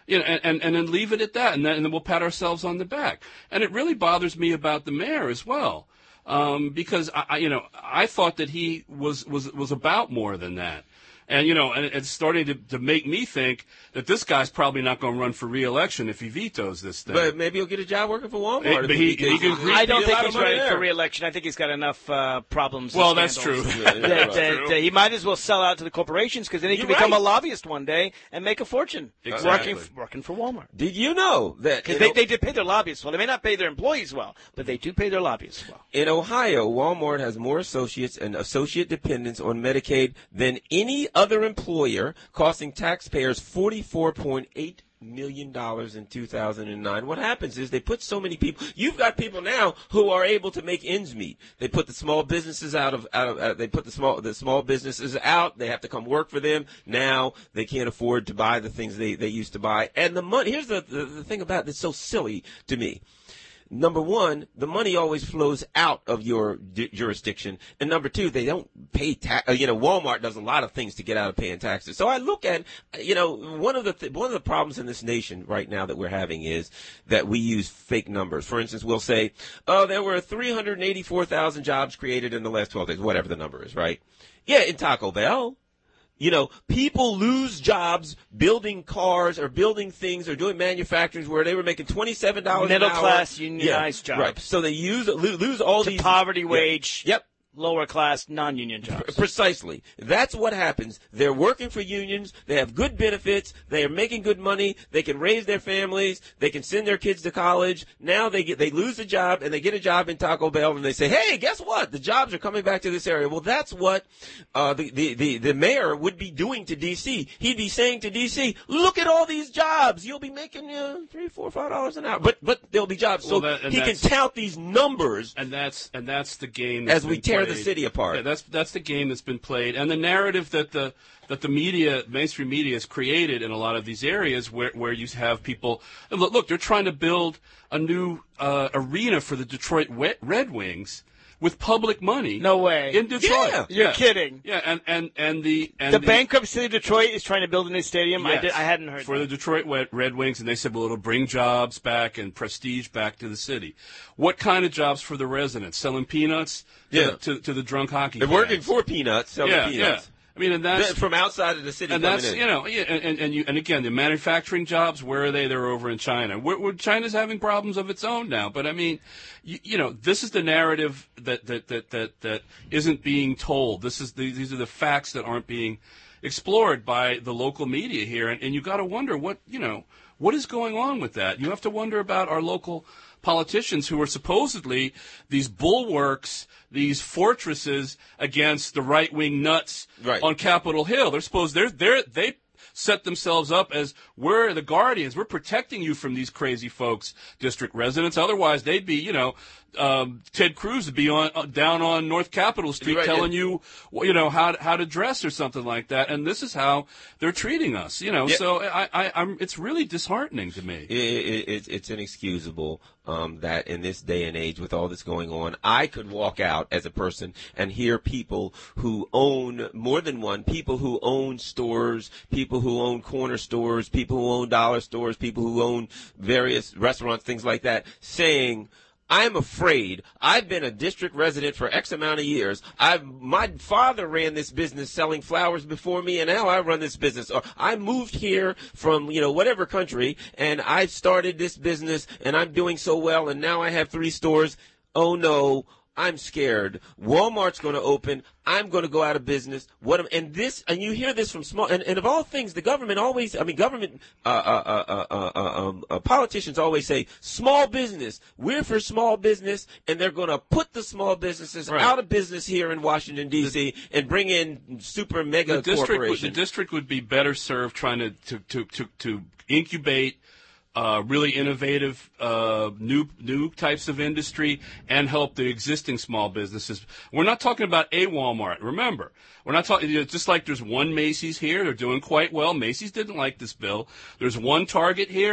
You know, and, and, and then leave it at that, and then, and then we'll pat ourselves on the back. And it really bothers me about the mayor as well, um, because I, I, you know, I thought that he was was was about more than that. And, you know, and it's starting to, to make me think that this guy's probably not going to run for re-election if he vetoes this thing. But maybe he'll get a job working for Walmart. But he, he, he can I don't think he's running there. for re-election. I think he's got enough uh, problems. Well, and that's true. scandals Yeah, yeah, that, right. that, that he might as well sell out to the corporations because then he can You're become right. a lobbyist one day and make a fortune Exactly. working working for Walmart. Did you know that Because in they, O- they do pay their lobbyists well. They may not pay their employees well, but they do pay their lobbyists well. in Ohio, Walmart has more associates and associate dependents on Medicaid than any other employer, costing taxpayers forty-four point eight million dollars in two thousand nine. What happens is they put so many people. You've got people now who are able to make ends meet. They put the small businesses out of. Out of uh, they put the small the small businesses out. They have to come work for them. Now they can't afford to buy the things they, they used to buy. And the money. Here's the, the the thing about it that's so silly to me. Number one, the money always flows out of your d- jurisdiction, and number two, they don't pay tax. Uh, you know, Walmart does a lot of things to get out of paying taxes. So I look at, you know, one of the th- one of the problems in this nation right now that we're having is that we use fake numbers. For instance, we'll say, "Oh, there were three hundred eighty-four thousand jobs created in the last twelve days," whatever the number is, right? Yeah, in Taco Bell. You know, people lose jobs building cars or building things or doing manufacturings where they were making twenty-seven dollars an hour. Middle class unionized yeah, jobs. Right. So they use lo- lose all To these poverty yeah. wage. Yep. Lower class non-union jobs. Precisely. That's what happens. They're working for unions. They have good benefits. They are making good money. They can raise their families. They can send their kids to college. Now they get, they lose a job and they get a job in Taco Bell and they say, hey, guess what? The jobs are coming back to this area. Well, that's what, uh, the, the, the, the mayor would be doing to D C. He'd be saying to D C, look at all these jobs. You'll be making, uh, three, four, five dollars an hour. But, but there'll be jobs. So Well, that- and he can that's- tout these numbers And that's and that's the game that's as we been tear the played. city apart. Yeah, that's that's the game that's been played, and the narrative that the that the media, mainstream media, has created in a lot of these areas where where you have people. And look, look, they're trying to build a new uh, arena for the Detroit Wet- Red Wings with public money. No way. In Detroit. Yeah. You're kidding. Yeah, and and and the and The the, bankrupt city of Detroit is trying to build a new stadium. I, Yes, did, I hadn't heard for that. the Detroit Red Red Wings, and they said, well, it'll bring jobs back and prestige back to the city. What kind of jobs for the residents? Selling peanuts to, Yeah. the, to, to the drunk hockey They're fans. working for peanuts, selling yeah, peanuts. yeah. I mean, and that's From outside of the city and coming that's in. you know, yeah, and, and you and again, the manufacturing jobs. Where are they? They're over in China. Where, where China's having problems of its own now. But I mean, you, you know, this is the narrative that that that that, that isn't being told. This is the, these are the facts that aren't being explored by the local media here. And, and you got to wonder what you know what is going on with that. You have to wonder about our local politicians who are supposedly these bulwarks, these fortresses against the right-wing nuts Right. on Capitol Hill. They're supposed they're they're they set themselves up as we're the guardians. We're protecting you from these crazy folks, district residents. Otherwise, they'd be, you know, um, Ted Cruz would be on uh, down on North Capitol Street Right, telling yeah. you, well, you know, how how to dress or something like that. And this is how they're treating us, you know. Yeah. So I, I, I'm it's really disheartening to me. It, it, it, it's inexcusable um, that in this day and age, with all this going on, I could walk out as a person and hear people who own more than one, people who own stores, people who own corner stores, people who own dollar stores, people who own various restaurants, things like that, saying, I'm afraid. I've been a district resident for X amount of years. I've, my father ran this business selling flowers before me, and now I run this business. Or I moved here from, you know, whatever country, and I started this business, and I'm doing so well, and now I have three stores. Oh, no. I'm scared. Walmart's going to open. I'm going to go out of business. What? Am, and this, and you hear this from small, and, and of all things, the government always, I mean, government, uh, uh, uh, uh, uh, um, uh, politicians always say, small business. We're for small business, and they're going to put the small businesses Right. out of business here in Washington, D C, and bring in super mega the district, would, the corporations. district would be better served trying to to to to, to incubate uh, really innovative uh, new new types of industry and help the existing small businesses. We're not talking about a Walmart. Remember, we're not talking. You know, just like there's one Macy's here, they're doing quite well. Macy's didn't like this bill. There's one Target here.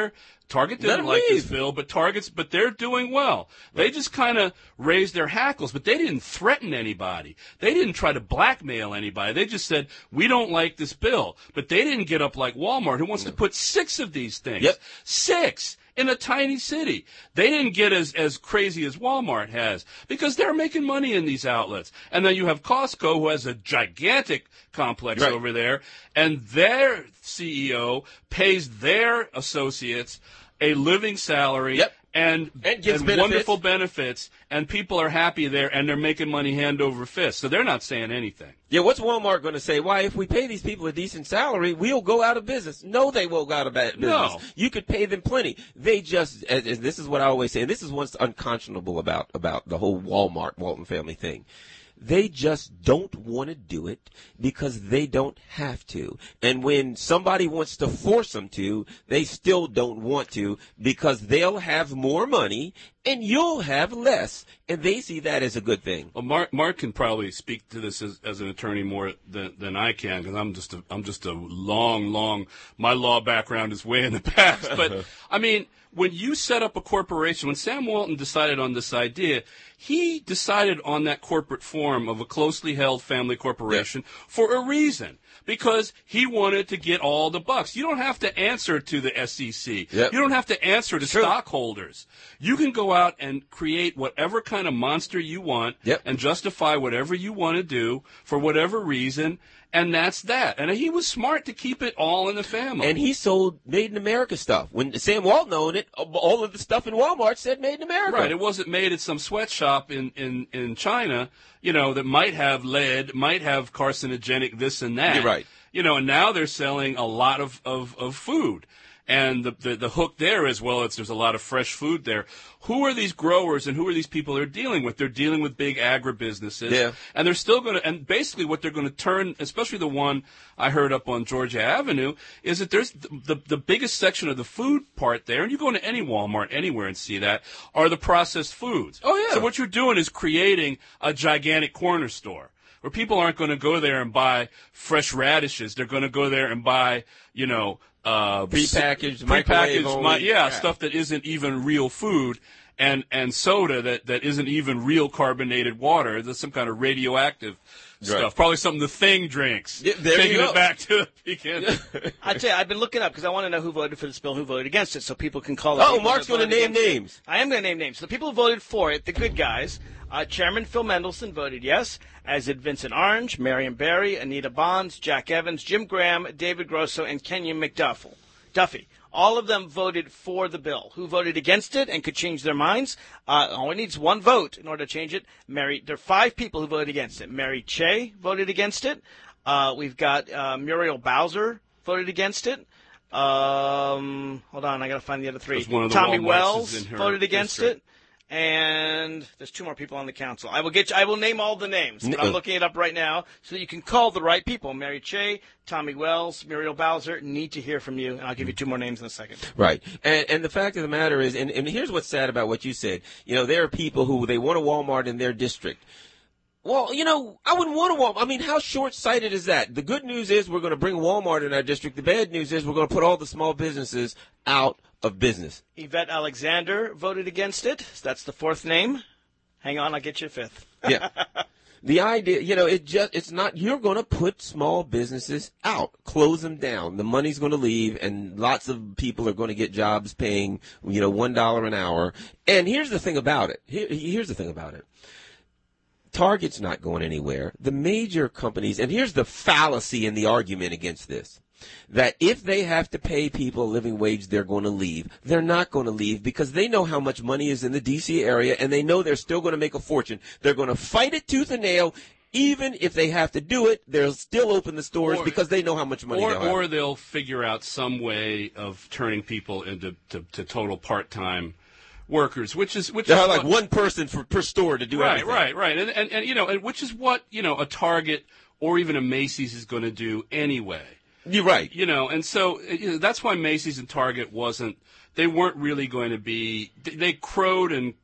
Target Let didn't 'em like this leave. bill, but Target's, but they're doing well. They just kind of raised their hackles, but they didn't threaten anybody. They didn't try to blackmail anybody. They just said, we don't like this bill. But they didn't get up like Walmart, who wants to put six of these things. Yep. Six in a tiny city. They didn't get as, as crazy as Walmart has because they're making money in these outlets. And then you have Costco, who has a gigantic complex Right. over there, and their C E O pays their associates a living salary. Yep. And, And gives and benefits. wonderful benefits, and people are happy there, and they're making money hand over fist. So they're not saying anything. Yeah, what's Walmart going to say? Why, if we pay these people a decent salary, we'll go out of business. No, they won't go out of ba- business. No. You could pay them plenty. They just, and and this is what I always say, and this is what's unconscionable about, about the whole Walmart, Walton family thing. They just don't want to do it because they don't have to. And when somebody wants to force them to, they still don't want to because they'll have more money and you'll have less. And they see that as a good thing. Well, Mark, Mark can probably speak to this as, as an attorney more than, than I can because I'm just a, I'm just a long, long. My law background is way in the past. But I mean, when you set up a corporation, when Sam Walton decided on this idea, he decided on that corporate form of a closely held family corporation yeah. for a reason. Because he wanted to get all the bucks. You don't have to answer to the S E C. Yep. You don't have to answer to True. stockholders. You can go out and create whatever kind of monster you want yep. and justify whatever you want to do for whatever reason, and that's that. And he was smart to keep it all in the family. And he sold Made in America stuff. When Sam Walton owned it, all of the stuff in Walmart said Made in America. Right. It wasn't made at some sweatshop in, in, in China, you know, that might have lead, might have carcinogenic this and that. You're right. You know, and now they're selling a lot of, of, of food. And the, the the hook there is, well, it's there's a lot of fresh food there. Who are these growers and who are these people they're dealing with? They're dealing with big agribusinesses. Yeah. And they're still going to, and basically what they're going to turn, especially the one I heard up on Georgia Avenue, is that there's the, the, the biggest section of the food part there, and you go into any Walmart anywhere and see that, are the processed foods. Oh, yeah. So what you're doing is creating a gigantic corner store, where people aren't going to go there and buy fresh radishes. They're going to go there and buy, you know, uh, prepackaged, microwave prepackaged, only. mi- yeah, Yeah. stuff that isn't even real food, and and soda that, that isn't even real carbonated water. That's some kind of radioactive stuff. Right. Probably something the Thing drinks. Yeah, there Taking you go. it back to the beginning. I tell you, I've been looking up because I want to know who voted for this bill, who voted against it, so people can call it. Oh, Mark's going to name names. I am going to name names. So the people who voted for it, the good guys, uh, Chairman Phil Mendelson voted yes, as did Vincent Orange, Marion Barry, Anita Bonds, Jack Evans, Jim Graham, David Grosso, and Kenya McDuffie. Duffy. All of them voted for the bill. Who voted against it and could change their minds? Uh, all it needs one vote in order to change it. Mary, there are five people who voted against it. Mary Che voted against it. Uh, we've got uh, Muriel Bowser voted against it. Um, hold on, I got to find the other three. That's one of the Tommy Walmarts Wells is in her voted against district. it. And there's two more people on the council. I will get you, I will name all the names, but I'm Uh. looking it up right now so that you can call the right people. Mary Che, Tommy Wells, Muriel Bowser. Need to hear from you, and I'll give you two more names in a second. Right. And and the fact of the matter is, and, and here's what's sad about what you said. You know, there are people who, they want a Walmart in their district. Well, you know, I wouldn't want a Walmart. I mean, how short-sighted is that? The good news is we're going to bring Walmart in our district. The bad news is we're going to put all the small businesses out of business. Yvette Alexander voted against it. That's the fourth name. Hang on, I'll get you a fifth. Yeah. The idea, you know, it just, it's not, you're going to put small businesses out, close them down. The money's going to leave, and lots of people are going to get jobs paying, you know, one dollar an hour. And here's the thing about it. Here, here's the thing about it. Target's not going anywhere. The major companies, and here's the fallacy in the argument against this, that if they have to pay people a living wage, they're going to leave. They're not going to leave because they know how much money is in the D C area, and they know they're still going to make a fortune. They're going to fight it tooth and nail. Even if they have to do it, they'll still open the stores Or- because they know how much money Or, they'll have. or they'll figure out some way of turning people into to, to total part-time workers, which is which They'll is have like what- one person for, per store to do right, everything. right, right, and, and and you know, and which is what you know a Target or even a Macy's is going to do anyway. You're right. You know, and so you know, that's why Macy's and Target wasn't. They weren't really going to be. They crowed and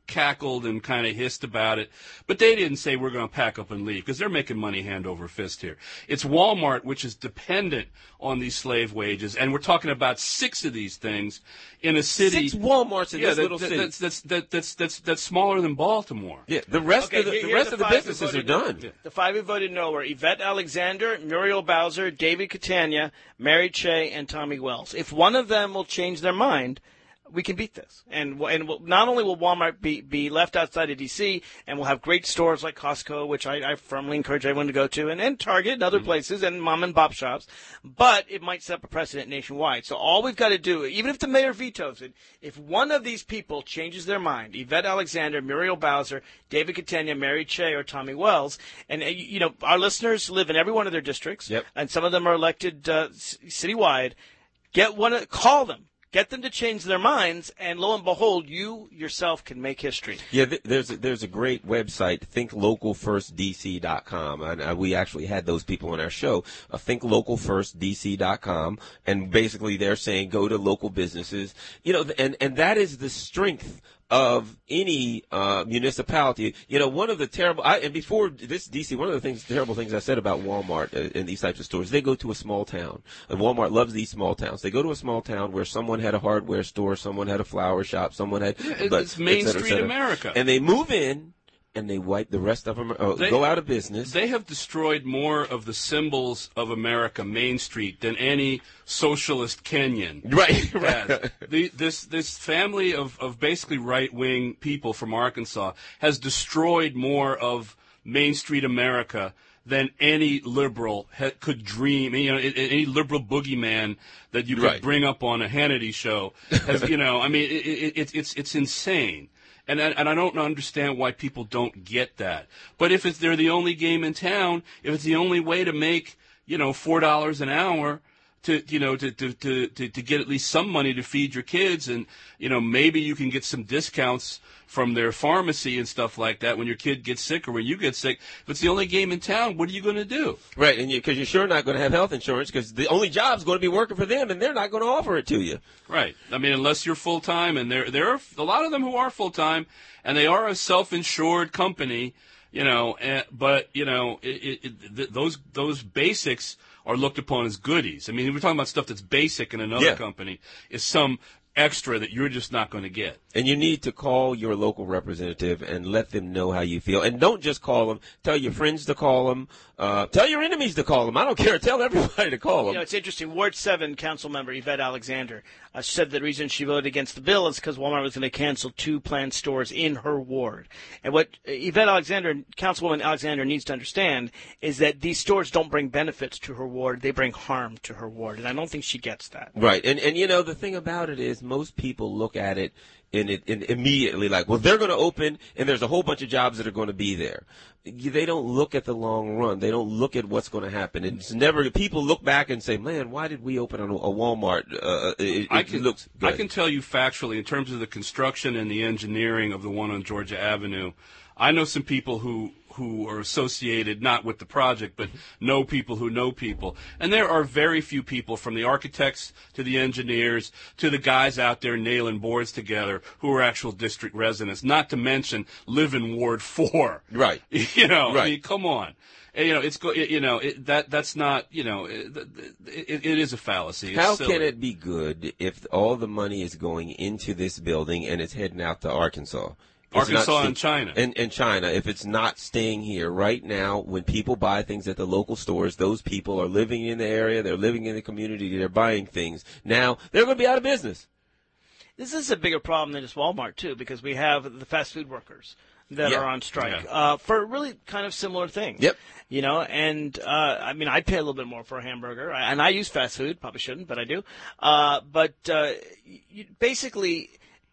cackled and kind of hissed about it, but they didn't say we're going to pack up and leave because they're making money hand over fist here. It's Walmart, which is dependent on these slave wages, and we're talking about six of these things in a city. Six Walmarts in yeah, this that, little that, city. That's that's that, that's that's that's smaller than Baltimore. Yeah, the rest Okay, of the, here- the here rest are of the five who businesses are voted done. no. The five who voted no were Yvette Alexander, Muriel Bowser, David Catania, Mary Che, and Tommy Wells. If one of them will change their mind, we can beat this. And and we'll, not only will Walmart be, be left outside of D C, and we'll have great stores like Costco, which I, I firmly encourage everyone to go to, and, and Target and other mm-hmm. places, and mom and pop shops, but it might set up a precedent nationwide. So all we've got to do, even if the mayor vetoes it, if one of these people changes their mind, Yvette Alexander, Muriel Bowser, David Catania, Mary Che, or Tommy Wells, and, uh, you know, our listeners live in every one of their districts, yep. and some of them are elected uh, citywide, get one, call them. Get them to change their minds, and lo and behold, you yourself can make history. Yeah, th- there's a, there's a great website, think local first d c dot com, and uh, we actually had those people on our show, uh, think local first d c dot com, and basically they're saying go to local businesses, you know, and and that is the strength of any uh, municipality. You know, one of the terrible, I, and before this D C, one of the things, terrible things I said about Walmart uh, and these types of stores, they go to a small town. And Walmart loves these small towns. They go to a small town where someone had a hardware store, someone had a flower shop, someone had, yeah, but, it's Main et cetera, Street et cetera. America. And they move in, and they wipe the rest of them, uh, They- go out of business. They have destroyed more of the symbols of America, Main Street, than any socialist Kenyan. Right, right. has. The, this this family of, of basically right-wing people from Arkansas has destroyed more of Main Street America than any liberal ha- could dream. You know, any liberal boogeyman that you could Right. bring up on a Hannity show. Has, you know, I mean, it, it, it, it's it's insane. And I, and I don't understand why people don't get that. But if it's they're the only game in town, if it's the only way to make, you know, four dollars an hour to, you know, to, to, to, to, to get at least some money to feed your kids, and, you know, maybe you can get some discounts from their pharmacy and stuff like that when your kid gets sick or when you get sick. If it's the only game in town, what are you going to do? Right, and because you, you're sure not going to have health insurance because the only job's going to be working for them, and they're not going to offer it to you. Right. I mean, unless you're full-time, and there there are a lot of them who are full-time, and they are a self-insured company, you know, and, but, you know, it, it, it, th- those those basics are looked upon as goodies. I mean, we're talking about stuff that's basic in another Yeah. company is some extra that you're just not going to get. And you need to call your local representative and let them know how you feel. And don't just call them. Tell your friends to call them. Uh, tell your enemies to call them. I don't care. Tell everybody to call them. You know, it's interesting. Ward seven council member Yvette Alexander uh, said the reason she voted against the bill is because Walmart was going to cancel two planned stores in her ward. And what Yvette Alexander, Councilwoman Alexander, needs to understand is that these stores don't bring benefits to her ward. They bring harm to her ward. And I don't think she gets that. Right. And, and you know, the thing about it is most people look at it in it in immediately like, well, they're going to open and there's a whole bunch of jobs that are going to be there. They don't look at the long run. They don't look at what's going to happen. It's never, people look back and say, man, why did we open a, a Walmart? Uh, it, I it can, looks good. I can tell you factually, in terms of the construction and the engineering of the one on Georgia Avenue, I know some people who, who are associated not with the project, but know people who know people. And there are very few people, from the architects to the engineers to the guys out there nailing boards together, who are actual district residents, not to mention live in Ward four. Right. You know, Right. I mean, come on. And, you know, it's go- you know it, that that's not you know it, it, it is a fallacy. It's How silly. can it be good if all the money is going into this building and it's heading out to Arkansas? It's Arkansas not and China. And, and China, if it's not staying here right now, when people buy things at the local stores, those people are living in the area, they're living in the community, they're buying things. Now, they're going to be out of business. This is a bigger problem than just Walmart, too, because we have the fast food workers that Yeah. are on strike Yeah. uh, for really kind of similar things. Yep. You know, and uh, I mean, I'd pay a little bit more for a hamburger, and I use fast food. Probably shouldn't, but I do. Uh, but uh, you, basically,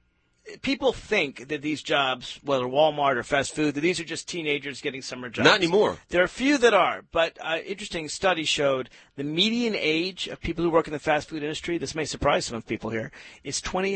people think that these jobs, whether Walmart or fast food, that these are just teenagers getting summer jobs. Not anymore. There are a few that are, but uh, interesting study showed the median age of people who work in the fast food industry, this may surprise some of people here, is twenty-eight.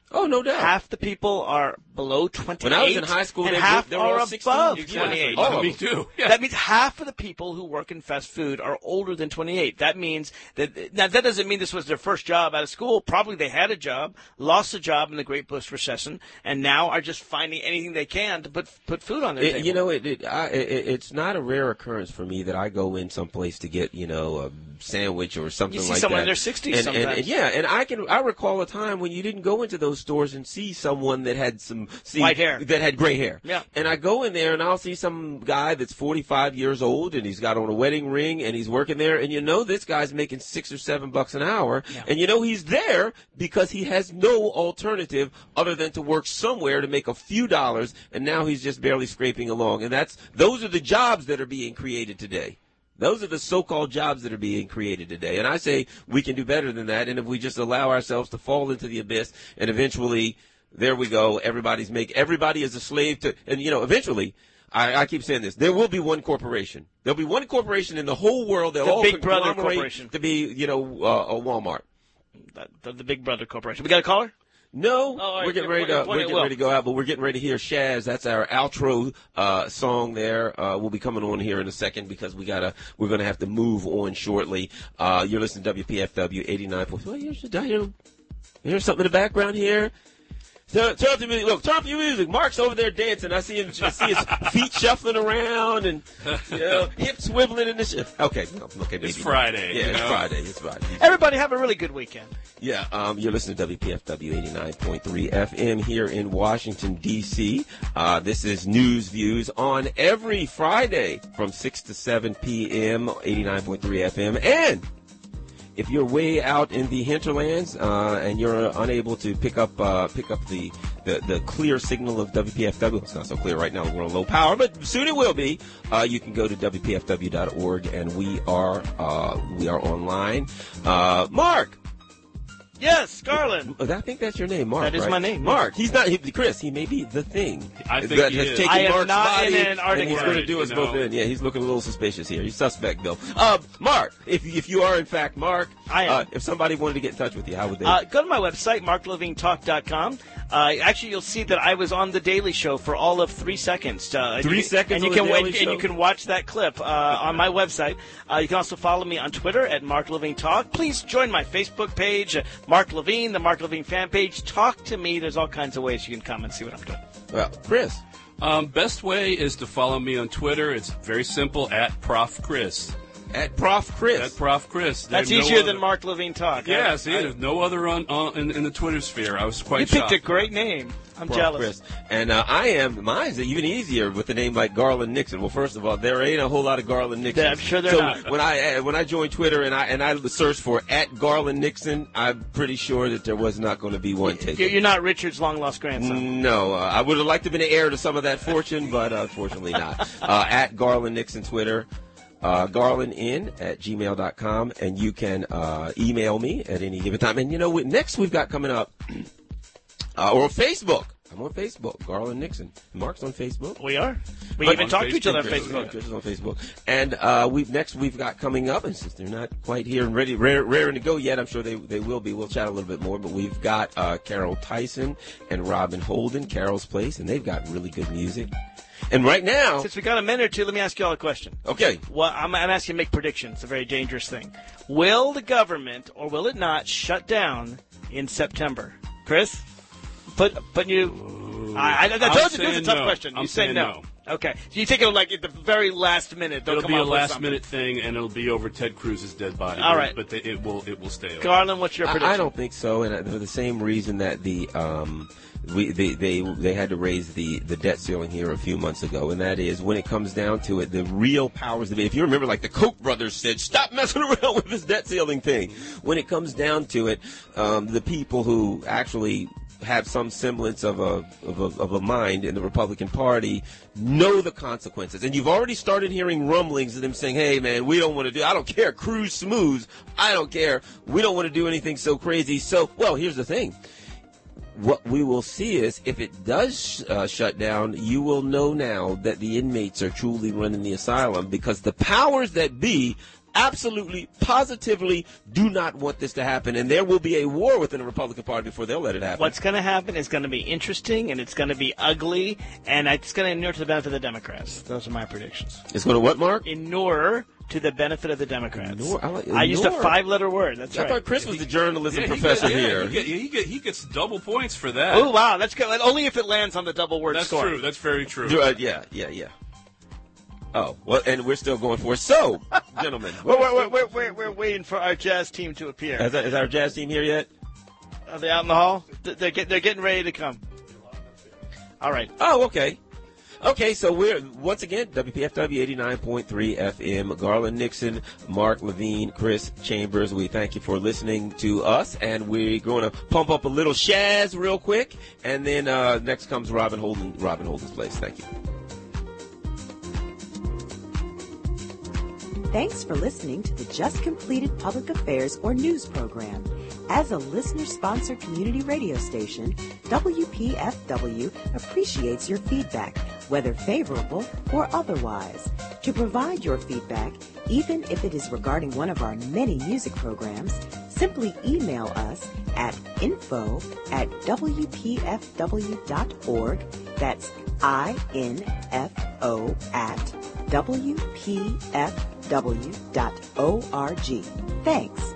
Oh, no doubt. Half the people are below twenty-eight. When I was in high school, and they, half they were are all above sixteen, twenty-eight. All of me them. too. Yeah. That means half of the people who work in fast food are older than twenty-eight. That means that, now that doesn't mean this was their first job out of school. Probably they had a job, lost a job in the Great Bush Recession, and now are just finding anything they can to put put food on their It, table. you know, it, it, I, it it's not a rare occurrence for me that I go in someplace to get, you know, a sandwich or something You see like someone that. in their sixties and, and, sometimes. and yeah, and I can I recall a time when you didn't go into those stores and see someone that had some see, White hair. that had gray hair. Yeah. And I go in there and I'll see some guy that's forty-five years old and he's got on a wedding ring and he's working there, and you know this guy's making six or seven bucks an hour, Yeah. and you know he's there because he has no alternative other than to work somewhere to make a few dollars, and now he's just barely scraping along. And that's those are the jobs that are being created today. Those are the so-called jobs that are being created today. And I say we can do better than that. And if we just allow ourselves to fall into the abyss, and eventually, there we go, everybody's make everybody is a slave to, and you know, eventually, I, I keep saying this, there will be one corporation. There'll be one corporation in the whole world. They'll The all Big Brother conglomerate Corporation. to be, you know, uh, a Walmart. the, the, the Big Brother Corporation. We got a caller? No, Oh, all right. we're getting We're- ready we're to going we're to- getting well. ready to go out, but we're getting ready to hear Shaz. That's our outro uh, song. There, uh, we'll be coming on here in a second because we gotta we're gonna have to move on shortly. Uh, you're listening to W P F W eighty-nine point three. Well, here's the hear, here's something in the background here. Turn, turn up the music. Look, turn up your music. Mark's over there dancing. I see him. I see his feet shuffling around and you know, hips swiveling in the shit. Okay, no, okay, maybe It's not. Friday, Yeah, you it's know? Friday. It's Friday. Everybody have a really good weekend. Yeah, um, you're listening to W P F W eighty-nine point three F M here in Washington, D C Uh, this is News Views on every Friday from six to seven p.m., eighty-nine point three F M. And if you're way out in the hinterlands uh, and you're unable to pick up uh, pick up the, the, the clear signal of W P F W, it's not so clear right now, we're on low power, but soon it will be. Uh, you can go to W P F W dot org, and we are uh, we are online. Uh, Mark. Yes, Garland. I think that's your name, Mark. That is right? my name, Mark. He's not he, Chris. He may be the thing I think that he has is. taken I am Mark's not body, in Antarctica. and he's going to do You us both know. in. Yeah, he's looking a little suspicious here. He's suspect, Bill. Uh, Mark, if if you are in fact Mark, I am. Uh, if somebody wanted to get in touch with you, how would they? Uh, go to my website, mark levine talk dot com. Uh, actually, you'll see that I was on The Daily Show for all of three seconds. Uh, and Three you, seconds and you on can The Daily and Show? you can watch that clip uh, on my website. Uh, you can also follow me on Twitter at Mark Levine Talk. Please join my Facebook page, uh, Mark Levine, the Mark Levine fan page. Talk to me. There's all kinds of ways you can come and see what I'm doing. well, Chris. Um, best way is to follow me on Twitter. It's very simple, at Prof Chris. At Prof Chris. At Prof Chris. That's There's no easier other- than Mark Levine Talk. Yeah, I- see, I- there's no other on, on in, in the Twitter sphere. I was quite you picked shocked. a great name. I'm Prof jealous. Chris. And uh, I am, mine's even easier with a name like Garland Nixon. Well, first of all, there ain't a whole lot of Garland Nixon. Yeah, I'm sure there so not. when I uh, when I joined Twitter and I and I searched for at Garland Nixon, I'm pretty sure that there was not going to be one taken. You're you're not Richard's long lost grandson. No, uh, I would have liked to have been an heir to some of that fortune, but unfortunately not. Uh, at Garland Nixon Twitter, uh, garlandin at gmail dot com, and you can uh, email me at any given time. And you know, we, next we've got coming up, uh, or Facebook. I'm on Facebook, Garland Nixon. Mark's on Facebook. We are. We But even on talk to each other on Facebook, Facebook. Chris is on Facebook. And uh, we've next we've got coming up, and since they're not quite here and ready, rare, raring to go yet, I'm sure they they will be. We'll chat a little bit more. But we've got uh, Carol Tyson and Robin Holden, Carol's Place, and they've got really good music. And right now, Since we got a minute or two, let me ask you all a question. okay, Well, I'm, I'm asking you to make predictions. It's a very dangerous thing. Will the government, or will it not, shut down in September? Chris? Put, put you... I, I, I told I'm you this is a saying tough no. question. I'm You say saying no. no. Okay. So you think it'll, like, at the very last minute, they'll It'll come be a up with last something. minute thing, and it'll be over Ted Cruz's dead body. All but- right. but they, it will it will stay over. Garland, what's your I, prediction? I don't think so, and for the same reason that the um, we they, they they had to raise the the debt ceiling here a few months ago, and that is when it comes down to it, the real powers that be. If you remember, like the Koch brothers said, stop messing around with this debt ceiling thing. When it comes down to it, um, the people who actually have some semblance of a, of a of a mind in the Republican Party know the consequences. And you've already started hearing rumblings of them saying, hey, man, we don't want to do, I don't care, cruise smooth, I don't care, we don't want to do anything so crazy. So, well, here's the thing. What we will see is if it does uh, shut down, you will know now that the inmates are truly running the asylum because the powers that be absolutely, positively do not want this to happen, and there will be a war within the Republican Party before they'll let it happen. What's going to happen is going to be interesting, and it's going to be ugly, and it's going to inure to the benefit of the Democrats. Those are my predictions. It's going to what, Mark? Inure to the benefit of the Democrats. Inure, I, like, I used a inure. five-letter word. That's I right. thought Chris was the journalism Yeah, he professor get- yeah, here. He, get, he, get, he gets double points for that. Oh, wow. That's good. Only if it lands on the double word That's score. true. That's very true. Uh, yeah, yeah, yeah. Oh, well, and we're still going for it. So, gentlemen. We're, we're, we're, we're, we're waiting for our jazz team to appear. Is, that, is our jazz team here yet? Are they out in the hall? They're, get, they're getting ready to come. All right. Oh, okay. Okay, so we're, once again, W P F W eighty-nine point three F M, Garland Nixon, Mark Levine, Chris Chambers. We thank you for listening to us, and we're going to pump up a little Shaz real quick, and then uh, next comes Robin Holden, Robin Holden's Place. Thank you. Thanks for listening to the Just Completed Public Affairs or News program. As a listener-sponsored community radio station, W P F W appreciates your feedback, whether favorable or otherwise. To provide your feedback, even if it is regarding one of our many music programs, simply email us at info at w p f w dot org. That's I N F O at w p f w dot org. Thanks.